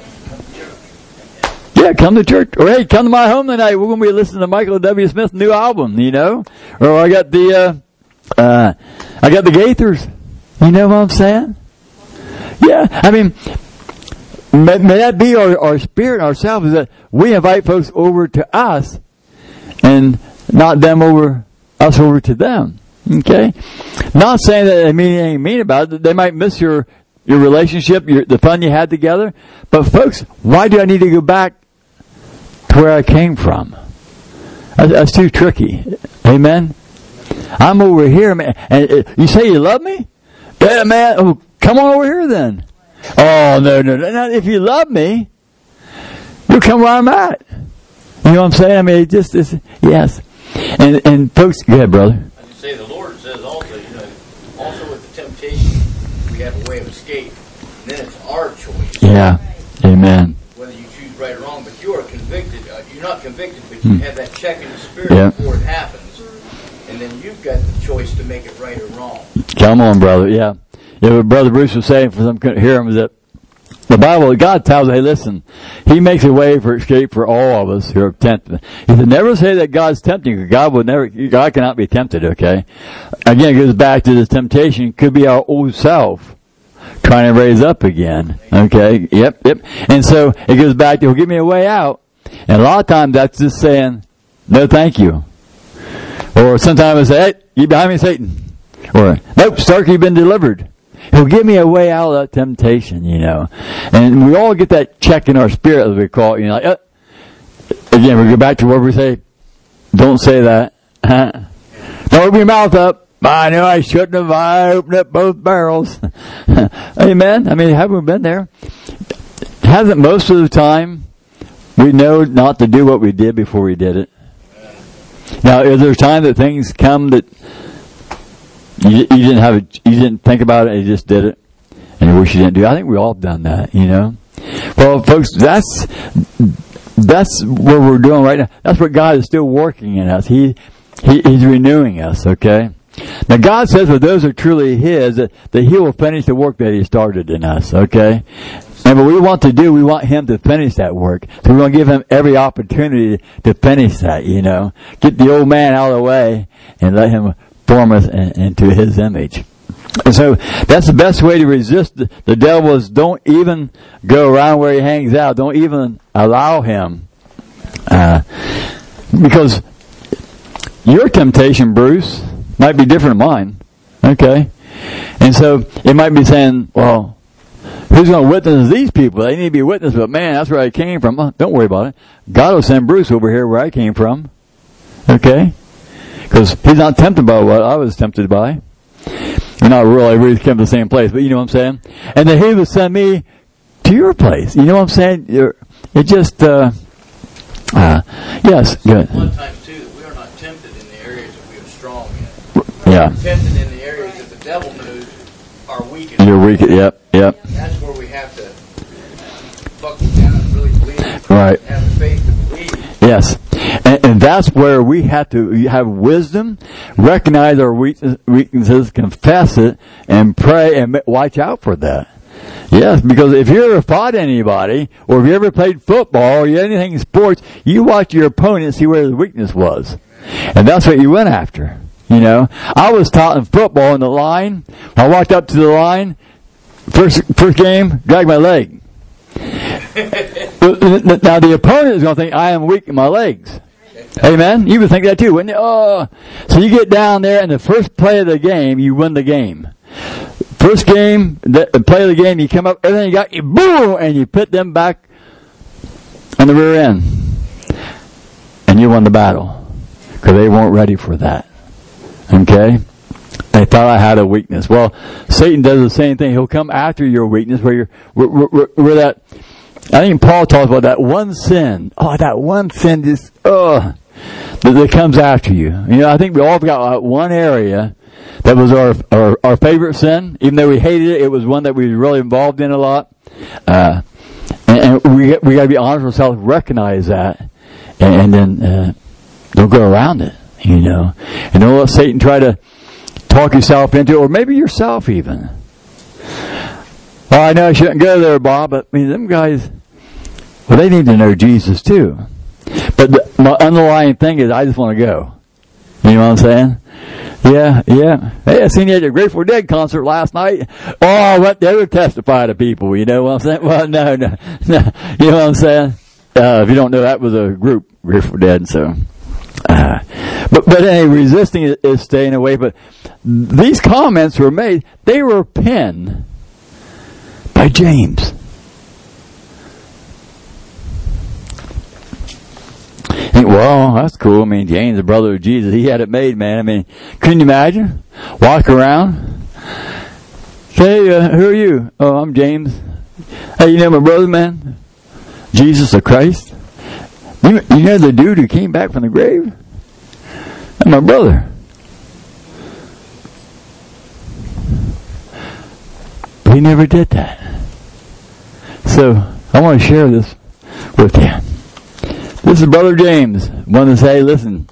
Yeah, come to church. Or hey, come to my home tonight. We're gonna be listening to Michael W. Smith's new album. You know, or I got the, uh, uh, I got the Gaithers. You know what I'm saying? Yeah, I mean, may, may that be our, our spirit, ourselves, is that we invite folks over to us and not them over, us over to them. Okay? Not saying that they mean anything mean about it. They might miss your, your relationship, your, the fun you had together. But folks, why do I need to go back to where I came from? That's, that's too tricky. Amen? I'm over here, man. And you say you love me? Yeah, man. Oh, come on over here then. Oh, no, no, no. If you love me, you'll come where I'm at. You know what I'm saying? I mean, it just is, yes. And, and folks, go ahead, brother. I just say the Lord says also, you know, also with the temptation, we have a way of escape. And then it's our choice. Yeah. Amen. Whether you choose right or wrong, but you are convicted. Uh, you're not convicted, but you hmm. have that check in the spirit yeah. before it happens. And then you've got the choice to make it right or wrong. Come on, brother. Yeah. Yeah, what Brother Bruce was saying, for some couldn't hear him, is that the Bible, God tells us, hey, listen, He makes a way for escape for all of us who are tempted. He said, never say that God's tempting you. God would never, God cannot be tempted, okay? Again, it goes back to this temptation. It could be our old self trying to raise up again, okay? Yep, yep. And so it goes back to, well, give me a way out. And a lot of times that's just saying, no, thank you. Or sometimes I say, hey, you behind me, Satan. Or, nope, Stark, you've been delivered. He'll give me a way out of that temptation, you know. And we all get that check in our spirit, as we call it. You know, like, uh, again, we go back to where we say, don't say that. Don't open your mouth up. I know I shouldn't have. I opened up both barrels. Amen. I mean, haven't we been there? Hasn't most of the time we know not to do what we did before we did it? Now, is there a time that things come that you, you didn't have, a, you didn't think about it, and you just did it, and you wish you didn't do it? I think we all have done that, you know. Well, folks, that's that's what we're doing right now. That's what God is still working in us. He, he He's renewing us. Okay. Now, God says for those who are truly His that, that He will finish the work that He started in us. Okay. And what we want to do, we want Him to finish that work. So we want to give Him every opportunity to finish that, you know. Get the old man out of the way and let Him form us in, into His image. And so that's the best way to resist the, the devil, is don't even go around where he hangs out. Don't even allow him. Uh, because your temptation, Bruce, might be different than mine. Okay? And so it might be saying, well, who's going to witness these people? They need to be witnessed, but man, that's where I came from. Oh, don't worry about it. God will send Bruce over here where I came from. Okay? Because he's not tempted by what I was tempted by. We're not really, we came to the same place, but you know what I'm saying? And then he will send me to your place. You know what I'm saying? You're, it just, uh, uh, yes, good. A lot of times, too, that we are not tempted in the areas that we are strong in. Yeah. We're tempted in the areas that the devil knows are weak in. You're weak, yep, yep. That's where we have to buckle down and really believe. Right. Have the faith to believe. Yes. And, and that's where we have to have wisdom, recognize our weaknesses, confess it, and pray and watch out for that. Yes, because if you ever fought anybody, or if you ever played football, or you anything in sports, you watch your opponent and see where the weakness was. And that's what you went after. You know, I was taught in football in the line. I walked up to the line, first first game, dragged my leg. Now the opponent is going to think I am weak in my legs. Amen? You would think that too, wouldn't you? Oh. So you get down there, and the first play of the game, you win the game. First game, the play of the game, you come up, everything you got, you boom, and you put them back on the rear end. And you won the battle. Because they weren't ready for that. Okay? They thought I had a weakness. Well, Satan does the same thing. He'll come after your weakness where you're, where, where, where that, I think Paul talks about that one sin. Oh, that one sin just, oh, that, that comes after you. You know, I think we all got uh, one area that was our, our, our favorite sin. Even though we hated it, it was one that we were really involved in a lot. Uh, and, and we, we gotta be honest with ourselves, recognize that, and, and then, uh, don't go around it, you know. And don't let Satan try to talk yourself into it, or maybe yourself even. Well, I know I shouldn't go there, Bob, but I mean, them guys, well, they need to know Jesus too. But the, my underlying thing is, I just want to go. You know what I'm saying? Yeah, yeah. Hey, I seen you at the Grateful Dead concert last night. Oh, I went there to testify to people. You know what I'm saying? Well, no, no, no. You know what I'm saying? Uh, if you don't know, that was a group, Grateful Dead, so. Uh, but, but anyway, resisting is, is staying away. But these comments were made, they were penned by James. Think, well, that's cool. I mean, James, the brother of Jesus, he had it made, man. I mean, couldn't you imagine? Walk around. Say, uh, who are you? Oh, I'm James. Hey, you know my brother, man? Jesus the Christ. You, you know the dude who came back from the grave? That's my brother. But he never did that. So, I want to share this with you. This is Brother James. Want to say, listen,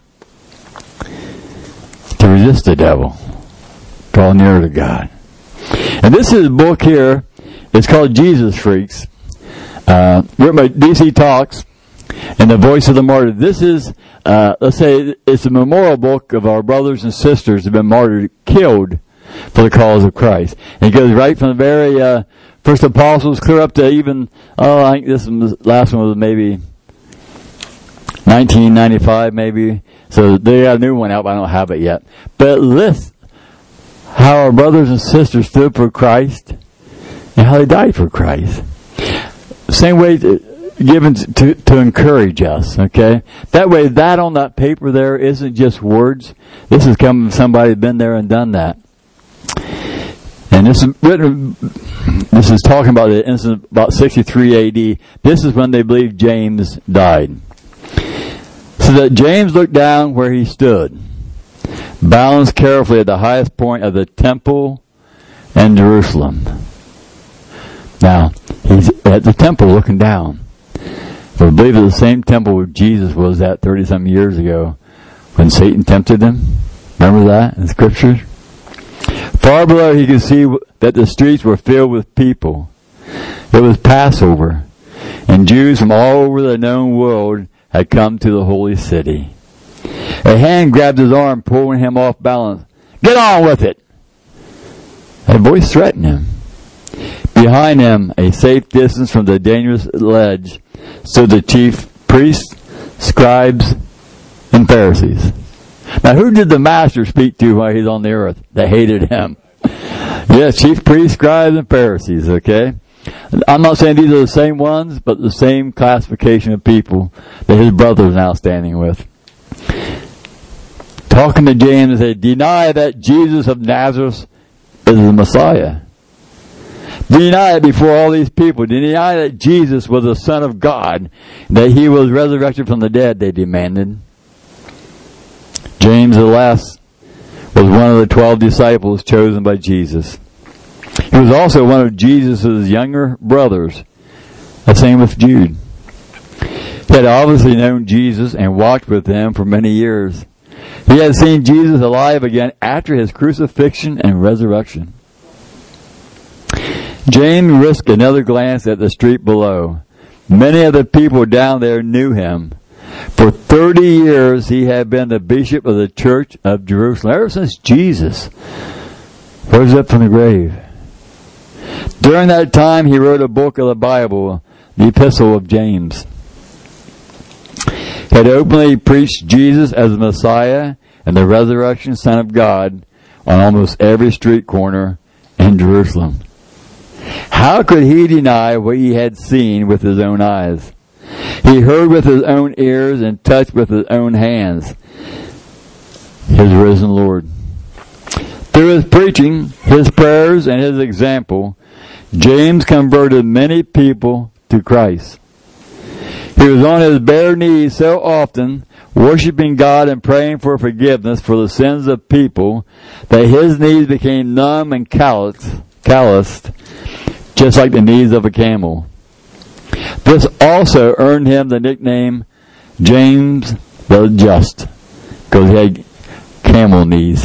to resist the devil, draw nearer to God. And this is a book here. It's called Jesus Freaks. Uh, written by D C Talks and the Voice of the Martyr. This is, uh, let's say, it's a memorial book of our brothers and sisters who have been martyred, killed for the cause of Christ. And it goes right from the very uh, first apostles clear up to even, oh, I think this one, last one was maybe nineteen ninety-five, maybe. So they got a new one out, but I don't have it yet. But list how our brothers and sisters stood for Christ and how they died for Christ. Same way to, given to, to encourage us, okay? That way, that on that paper there isn't just words. This is coming from somebody who's been there and done that. And this is written, this is talking about the incident about sixty-three A D. This is when they believe James died. So that James looked down where he stood, balanced carefully at the highest point of the temple in Jerusalem. Now, he's at the temple looking down. But I believe it's the same temple where Jesus was at thirty-some years ago when Satan tempted him. Remember that in Scripture? Far below, he could see that the streets were filled with people. It was Passover, and Jews from all over the known world had come to the holy city. A hand grabbed his arm, pulling him off balance. Get on with it! A voice threatened him. Behind him, a safe distance from the dangerous ledge, stood the chief priests, scribes, and Pharisees. Now, who did the Master speak to while he's on the earth that hated him? Yes, chief priests, scribes, and Pharisees, okay? I'm not saying these are the same ones, but the same classification of people that his brother is now standing with. Talking to James, they deny that Jesus of Nazareth is the Messiah. Deny it before all these people. Deny that Jesus was the Son of God, that he was resurrected from the dead, they demanded. James, the last, was one of the twelve disciples chosen by Jesus. He was also one of Jesus' younger brothers. The same with Jude. He had obviously known Jesus and walked with him for many years. He had seen Jesus alive again after his crucifixion and resurrection. James risked another glance at the street below. Many of the people down there knew him. For thirty years he had been the bishop of the church of Jerusalem, ever since Jesus rose up from the grave. During that time he wrote a book of the Bible, the Epistle of James. He had openly preached Jesus as the Messiah and the resurrection Son of God on almost every street corner in Jerusalem. How could he deny what he had seen with his own eyes? He heard with his own ears and touched with his own hands his risen Lord. Through his preaching, his prayers, and his example, James converted many people to Christ. He was on his bare knees so often, worshiping God and praying for forgiveness for the sins of people, that his knees became numb and calloused, calloused just like the knees of a camel. This also earned him the nickname James the Just, because he had camel knees.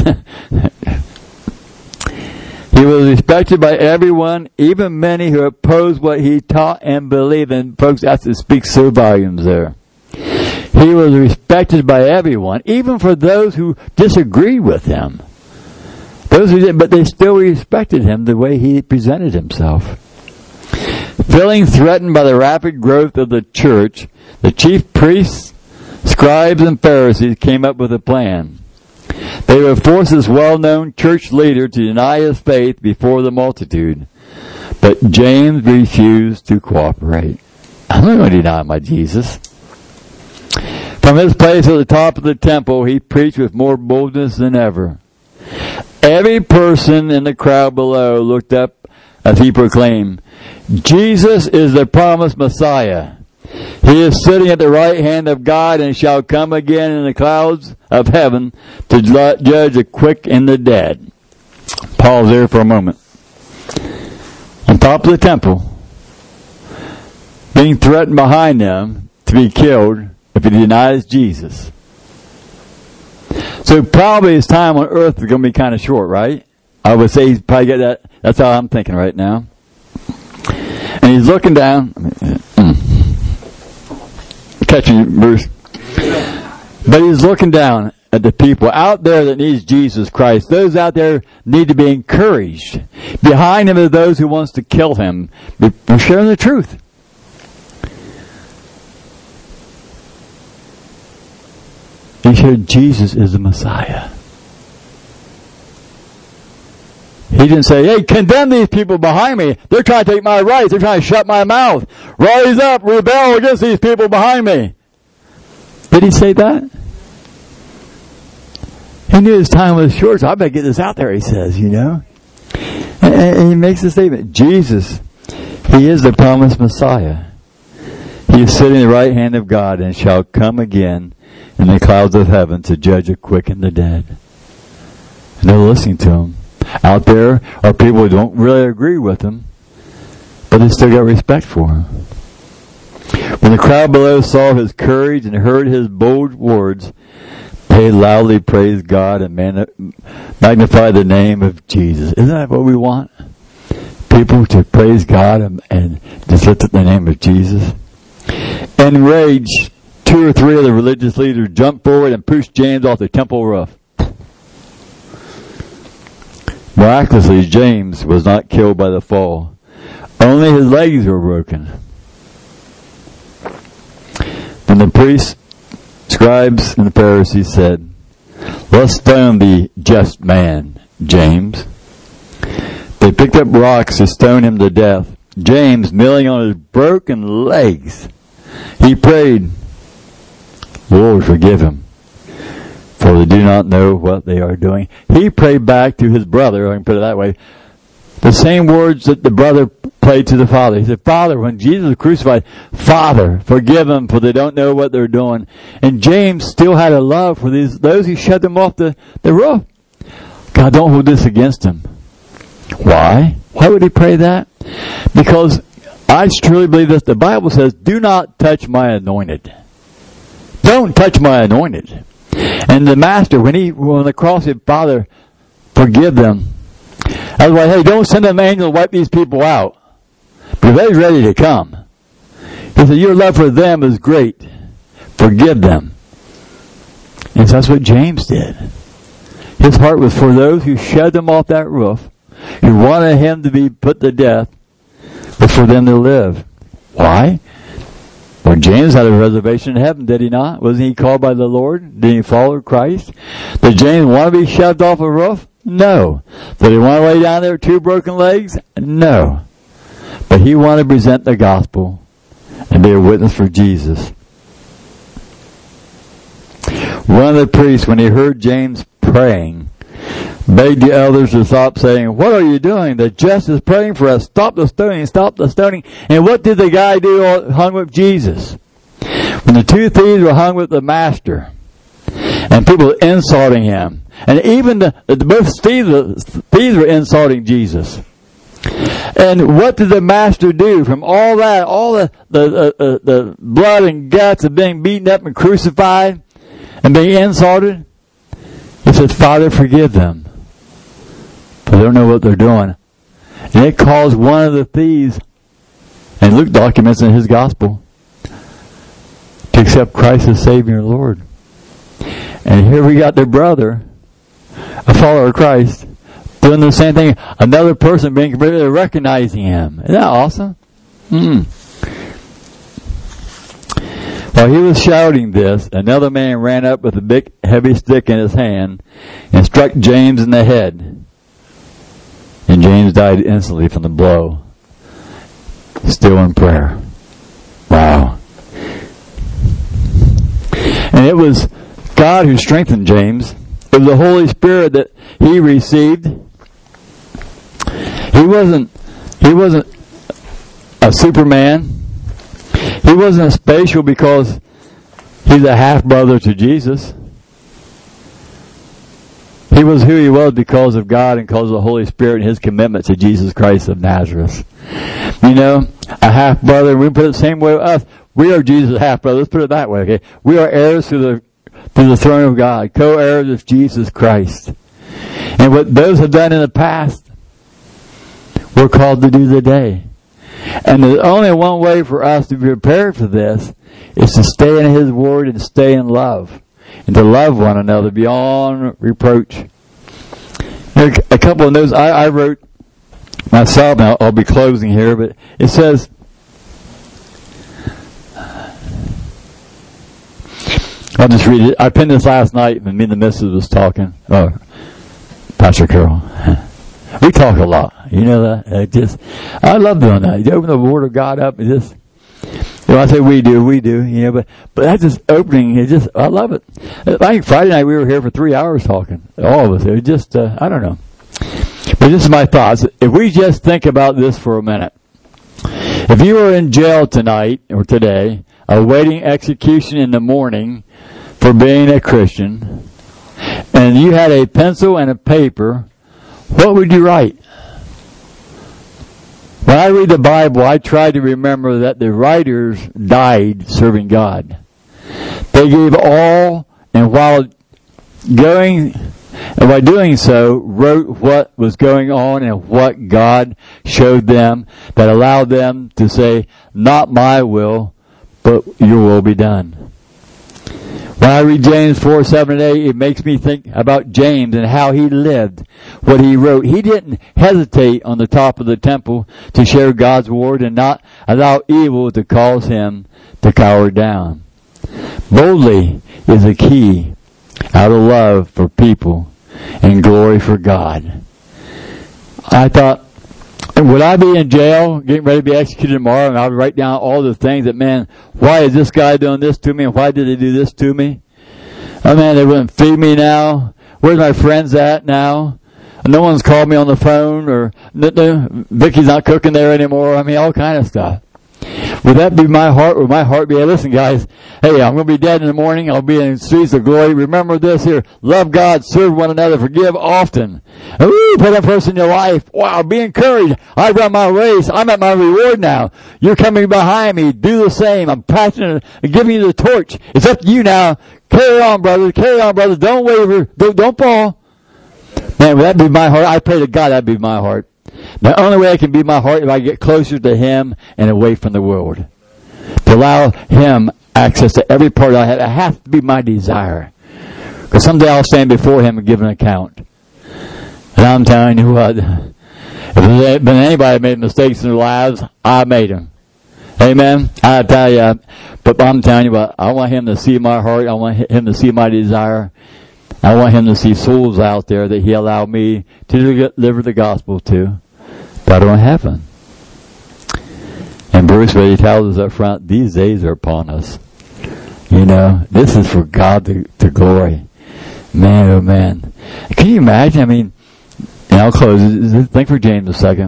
He was respected by everyone, even many who opposed what he taught and believed. And folks, that speaks so volumes there. He was respected by everyone, even for those who disagreed with him. Those who did, but they still respected him the way he presented himself. Feeling threatened by the rapid growth of the church, the chief priests, scribes, and Pharisees came up with a plan. They would force this well-known church leader to deny his faith before the multitude. But James refused to cooperate. I'm not going to deny my Jesus. From his place at the top of the temple, he preached with more boldness than ever. Every person in the crowd below looked up as he proclaimed, Jesus is the promised Messiah. He is sitting at the right hand of God and shall come again in the clouds of heaven to judge the quick and the dead. Pause there for a moment. On top of the temple, being threatened behind them to be killed if he denies Jesus. So probably his time on earth is going to be kind of short, right? I would say he's probably got that. That's how I'm thinking right now. And he's looking down. Catching you, Bruce. But he's looking down at the people out there that needs Jesus Christ. Those out there need to be encouraged. Behind him are those who wants to kill him. We're sharing the truth. He said Jesus is the Messiah. He didn't say, hey, condemn these people behind me. They're trying to take my rights. They're trying to shut my mouth. Rise up, rebel against these people behind me. Did he say that? He knew his time was short, so I better get this out there, he says, you know. And, and he makes a statement. Jesus, he is the promised Messiah. He is sitting at the right hand of God and shall come again in the clouds of heaven to judge the quick and the dead. And they're listening to him. Out there are people who don't really agree with him, but they still got respect for him. When the crowd below saw his courage and heard his bold words, they loudly praised God and magnified the name of Jesus. Isn't that what we want? People to praise God and, and just lift up the name of Jesus. Enraged, two or three of the religious leaders jumped forward and pushed James off the temple roof. Miraculously, James was not killed by the fall. Only his legs were broken. Then the priests, scribes, and the Pharisees said, let's stone the just man, James. They picked up rocks to stone him to death. James, kneeling on his broken legs, he prayed, Lord, forgive him, for they do not know what they are doing. He prayed back to his brother, I can put it that way, the same words that the brother prayed to the Father. He said, Father, when Jesus was crucified, Father, forgive them, for they don't know what they're doing. And James still had a love for these those who shoved him off the, the roof. God, don't hold this against him. Why? Why would he pray that? Because I truly believe this. The Bible says, do not touch my anointed. Don't touch my anointed. And the Master, when he, when the cross said, Father, forgive them. I was like, hey, don't send an angel to wipe these people out. But if they're ready to come, he said, your love for them is great. Forgive them. And so that's what James did. His heart was for those who shoved them off that roof, who wanted him to be put to death, but for them to live. Why? Well, James had a reservation in heaven, did he not? Wasn't he called by the Lord? Did he follow Christ? Did James want to be shoved off a roof? No. Did he want to lay down there with two broken legs? No. But he wanted to present the gospel and be a witness for Jesus. One of the priests, when he heard James praying, begged the elders to stop, saying, what are you doing? The just is praying for us. Stop the stoning, stop the stoning. And what did the guy do hung with Jesus? When the two thieves were hung with the master, and people were insulting him, and even the, the both thieves, thieves were insulting Jesus. And what did the master do from all that, all the, the, the, the blood and guts of being beaten up and crucified and being insulted? He said, Father, forgive them, for they don't know what they're doing. And it caused one of the thieves, and Luke documents in his gospel, to accept Christ as Savior and Lord. And here we got their brother, a follower of Christ, doing the same thing. Another person being completely recognizing him. Isn't that awesome? Mm. While he was shouting this, another man ran up with a big heavy stick in his hand and struck James in the head. And James died instantly from the blow. Still in prayer. Wow. And it was God who strengthened James. It was the Holy Spirit that he received. He wasn't, he wasn't a Superman. He wasn't special because he's a half-brother to Jesus. He was who he was because of God and because of the Holy Spirit and his commitment to Jesus Christ of Nazareth. You know, a half-brother, we put it the same way with us. We are Jesus' half-brother. Let's put it that way, okay? We are heirs to the, to the throne of God, co-heirs of Jesus Christ. And what those have done in the past, we're called to do today. And there's only one way for us to be prepared for this is to stay in His Word and stay in love. And to love one another beyond reproach. There are a couple of notes I, I wrote myself, and I'll, I'll be closing here, but it says, I'll just read it. I penned this last night when me and the missus was talking. Oh, Pastor Carol. We talk a lot. You know that? I just, I love doing that. You open the Word of God up and just, you know, I say we do, we do, you know, but, but that's just opening. It just, I love it. I think Friday night we were here for three hours talking. All of us. It was just, uh, I don't know. But this is my thoughts. If we just think about this for a minute. If you were in jail tonight or today, awaiting execution in the morning for being a Christian, and you had a pencil and a paper, what would you write? When I read the Bible, I try to remember that the writers died serving God. They gave all, and while going, and by doing so, wrote what was going on and what God showed them that allowed them to say, not my will, but your will be done. When I read James four, seven, and eight, it makes me think about James and how he lived, what he wrote. He didn't hesitate on the top of the temple to share God's word and not allow evil to cause him to cower down. Boldly is a key out of love for people and glory for God. I thought, would I be in jail, getting ready to be executed tomorrow, and I would write down all the things that, man, why is this guy doing this to me, and why did they do this to me? Oh, man, they wouldn't feed me now. Where's my friends at now? No one's called me on the phone, or Vicky's not cooking there anymore. I mean, all kind of stuff. Would that be my heart? Would my heart be, hey, listen, guys, hey, I'm going to be dead in the morning. I'll be in the streets of glory. Remember this here. Love God, serve one another, forgive often. Ooh, put that person in your life. Wow, be encouraged. I run my race. I'm at my reward now. You're coming behind me. Do the same. I'm passionate and giving you the torch. It's up to you now. Carry on, brother. Carry on, brother. Don't waver. Don't, don't fall. Man, would that be my heart? I pray to God that'd be my heart. The only way I can be my heart is if I get closer to Him and away from the world. To allow Him access to every part I have. It has to be my desire. Because someday I'll stand before Him and give an account. And I'm telling you what, if there's been anybody that made mistakes in their lives, I made them. Amen? I tell you, but I'm telling you what, I want Him to see my heart. I want Him to see my desire. I want Him to see souls out there that He allowed me to deliver the gospel to that are in heaven. And Bruce really tells us up front, these days are upon us. You know, this is for God to, to glory. Man, oh man. Can you imagine? I mean, and I'll close. Think for James a second.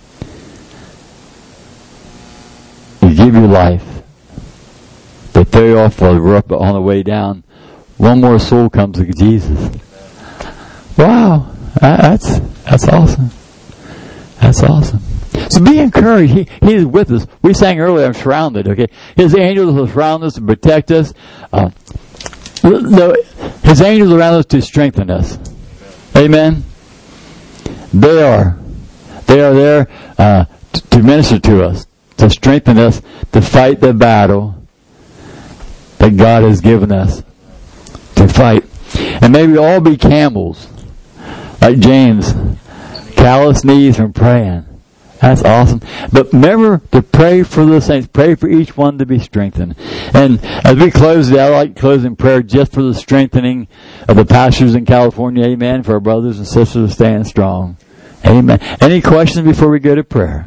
You give your life. They throw you off while we're up on the way down. One more soul comes to Jesus. Wow. That's, that's awesome. That's awesome. So be encouraged. He, he is with us. We sang earlier, I'm surrounded, okay? His angels will surround us and protect us. Uh, his angels around us to strengthen us. Amen? They are. They are there uh, to, to minister to us, to strengthen us, to fight the battle that God has given us to fight. And may we all be camels, like James, callous knees from praying. That's awesome. But remember to pray for the saints. Pray for each one to be strengthened. And as we close it, I like to close in prayer just for the strengthening of the pastors in California. Amen. For our brothers and sisters to stand strong. Amen. Any questions before we go to prayer?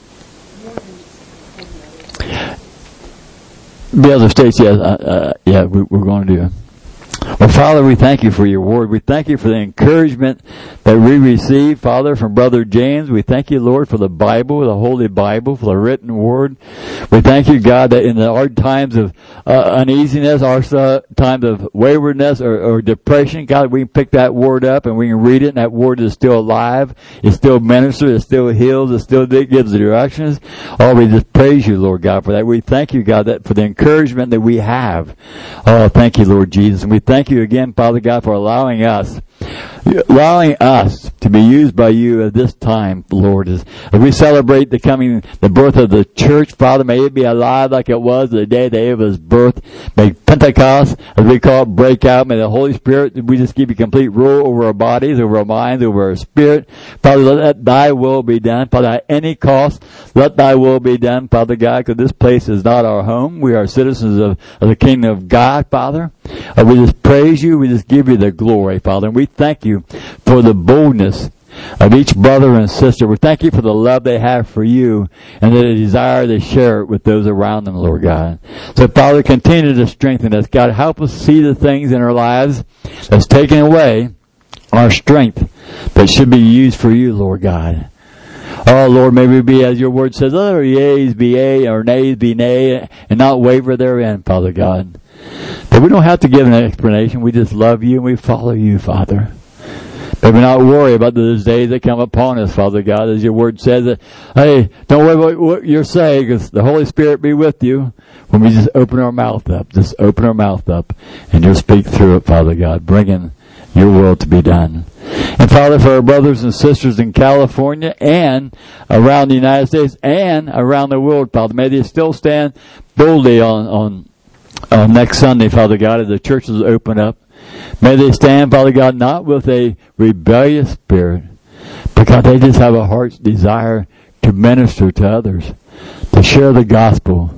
The other states, yeah, uh, uh, yeah, we, we're going to do it. Well, Father, we thank you for your word. We thank you for the encouragement that we receive, Father, from Brother James. We thank you, Lord, for the Bible, the Holy Bible, for the written word. We thank you, God, that in the hard times of uh, uneasiness, our uh, times of waywardness or, or depression, God, we can pick that word up and we can read it, and that word is still alive. It still ministers. It still heals. It still gives the directions. Oh, we just praise you, Lord God, for that. We thank you, God, that for the encouragement that we have. Oh, thank you, Lord Jesus. And we thank you again, Father God, for allowing us, allowing us to be used by you at this time, Lord, as, as we celebrate the coming, the birth of the church. Father, may it be alive like it was the day day of His birth. May Pentecost, as we call it, break out. May the Holy Spirit, we just give you complete rule over our bodies, over our minds, over our spirit. Father, let Thy will be done. Father, at any cost, let Thy will be done, Father God, because this place is not our home. We are citizens of, of the kingdom of God, Father. Uh, we just praise you. We just give you the glory, Father. And we thank you for the boldness of each brother and sister. We thank you for the love they have for you and the desire to share it with those around them, Lord God. So, Father, continue to strengthen us. God, help us see the things in our lives that's taken away our strength that should be used for you, Lord God. Oh, Lord, may we be, as your word says, let our yeas be yea, or nays be nay, and not waver therein, Father God. But we don't have to give an explanation. We just love you and we follow you, Father. May we not worry about those days that come upon us, Father God, as your word says that, hey, don't worry about what you're saying, because the Holy Spirit be with you when we just open our mouth up. Just open our mouth up and you'll speak through it, Father God, bringing your will to be done. And Father, for our brothers and sisters in California and around the United States and around the world, Father, may they still stand boldly on, on, on next Sunday, Father God, as the churches open up. May they stand, Father God, not with a rebellious spirit, but God, they just have a heart's desire to minister to others, to share the gospel.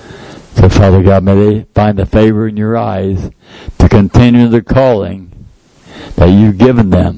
So, Father God, may they find the favor in your eyes to continue the calling that you've given them.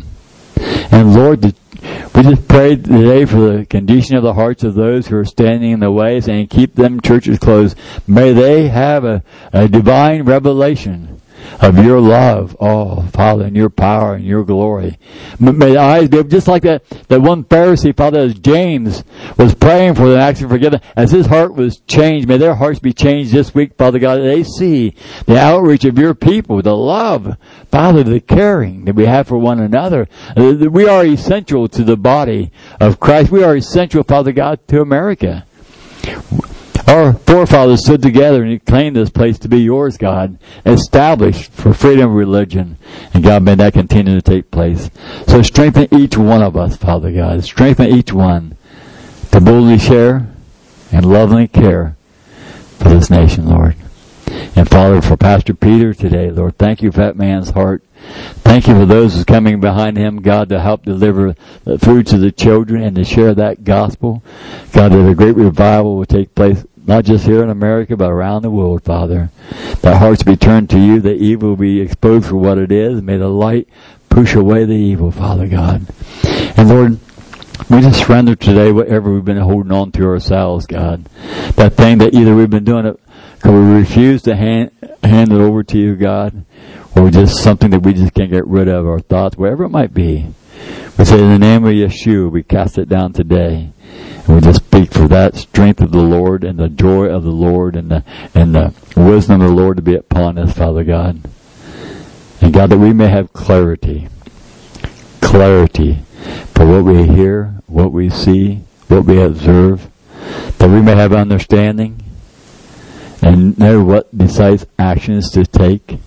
And Lord, we just pray today for the condition of the hearts of those who are standing in the way, saying, keep them churches closed. May they have a, a divine revelation of your love, oh, Father, and your power and your glory. May the eyes be just like that, that one Pharisee, Father, as James was praying for them, asking for forgiveness, as his heart was changed. May their hearts be changed this week, Father God. They see the outreach of your people, the love, Father, the caring that we have for one another. We are essential to the body of Christ. We are essential, Father God, to America. Our forefathers stood together and claimed this place to be yours, God, established for freedom of religion. And God, may that continue to take place. So strengthen each one of us, Father God. Strengthen each one to boldly share and lovingly care for this nation, Lord. And Father, for Pastor Peter today, Lord, thank you for that man's heart. Thank you for those who's coming behind him, God, to help deliver the food to the children and to share that gospel. God, that a great revival will take place, not just here in America, but around the world, Father. That hearts be turned to you, that evil will be exposed for what it is. May the light push away the evil, Father God. And Lord, we just surrender today whatever we've been holding on to ourselves, God. That thing that either we've been doing it because we refuse to hand, hand it over to you, God, or just something that we just can't get rid of, our thoughts, whatever it might be. We say in the name of Yeshua, we cast it down today. And we just speak for that strength of the Lord and the joy of the Lord and the, and the wisdom of the Lord to be upon us, Father God. And God, that we may have clarity. Clarity for what we hear, what we see, what we observe. That we may have understanding and know what decisive actions to take.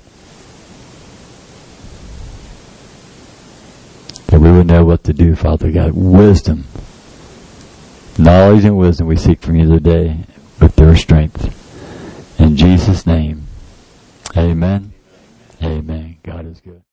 That we would know what to do, Father God. Wisdom. Knowledge and wisdom we seek from you today with their strength. In Jesus' name, amen. Amen. God is good.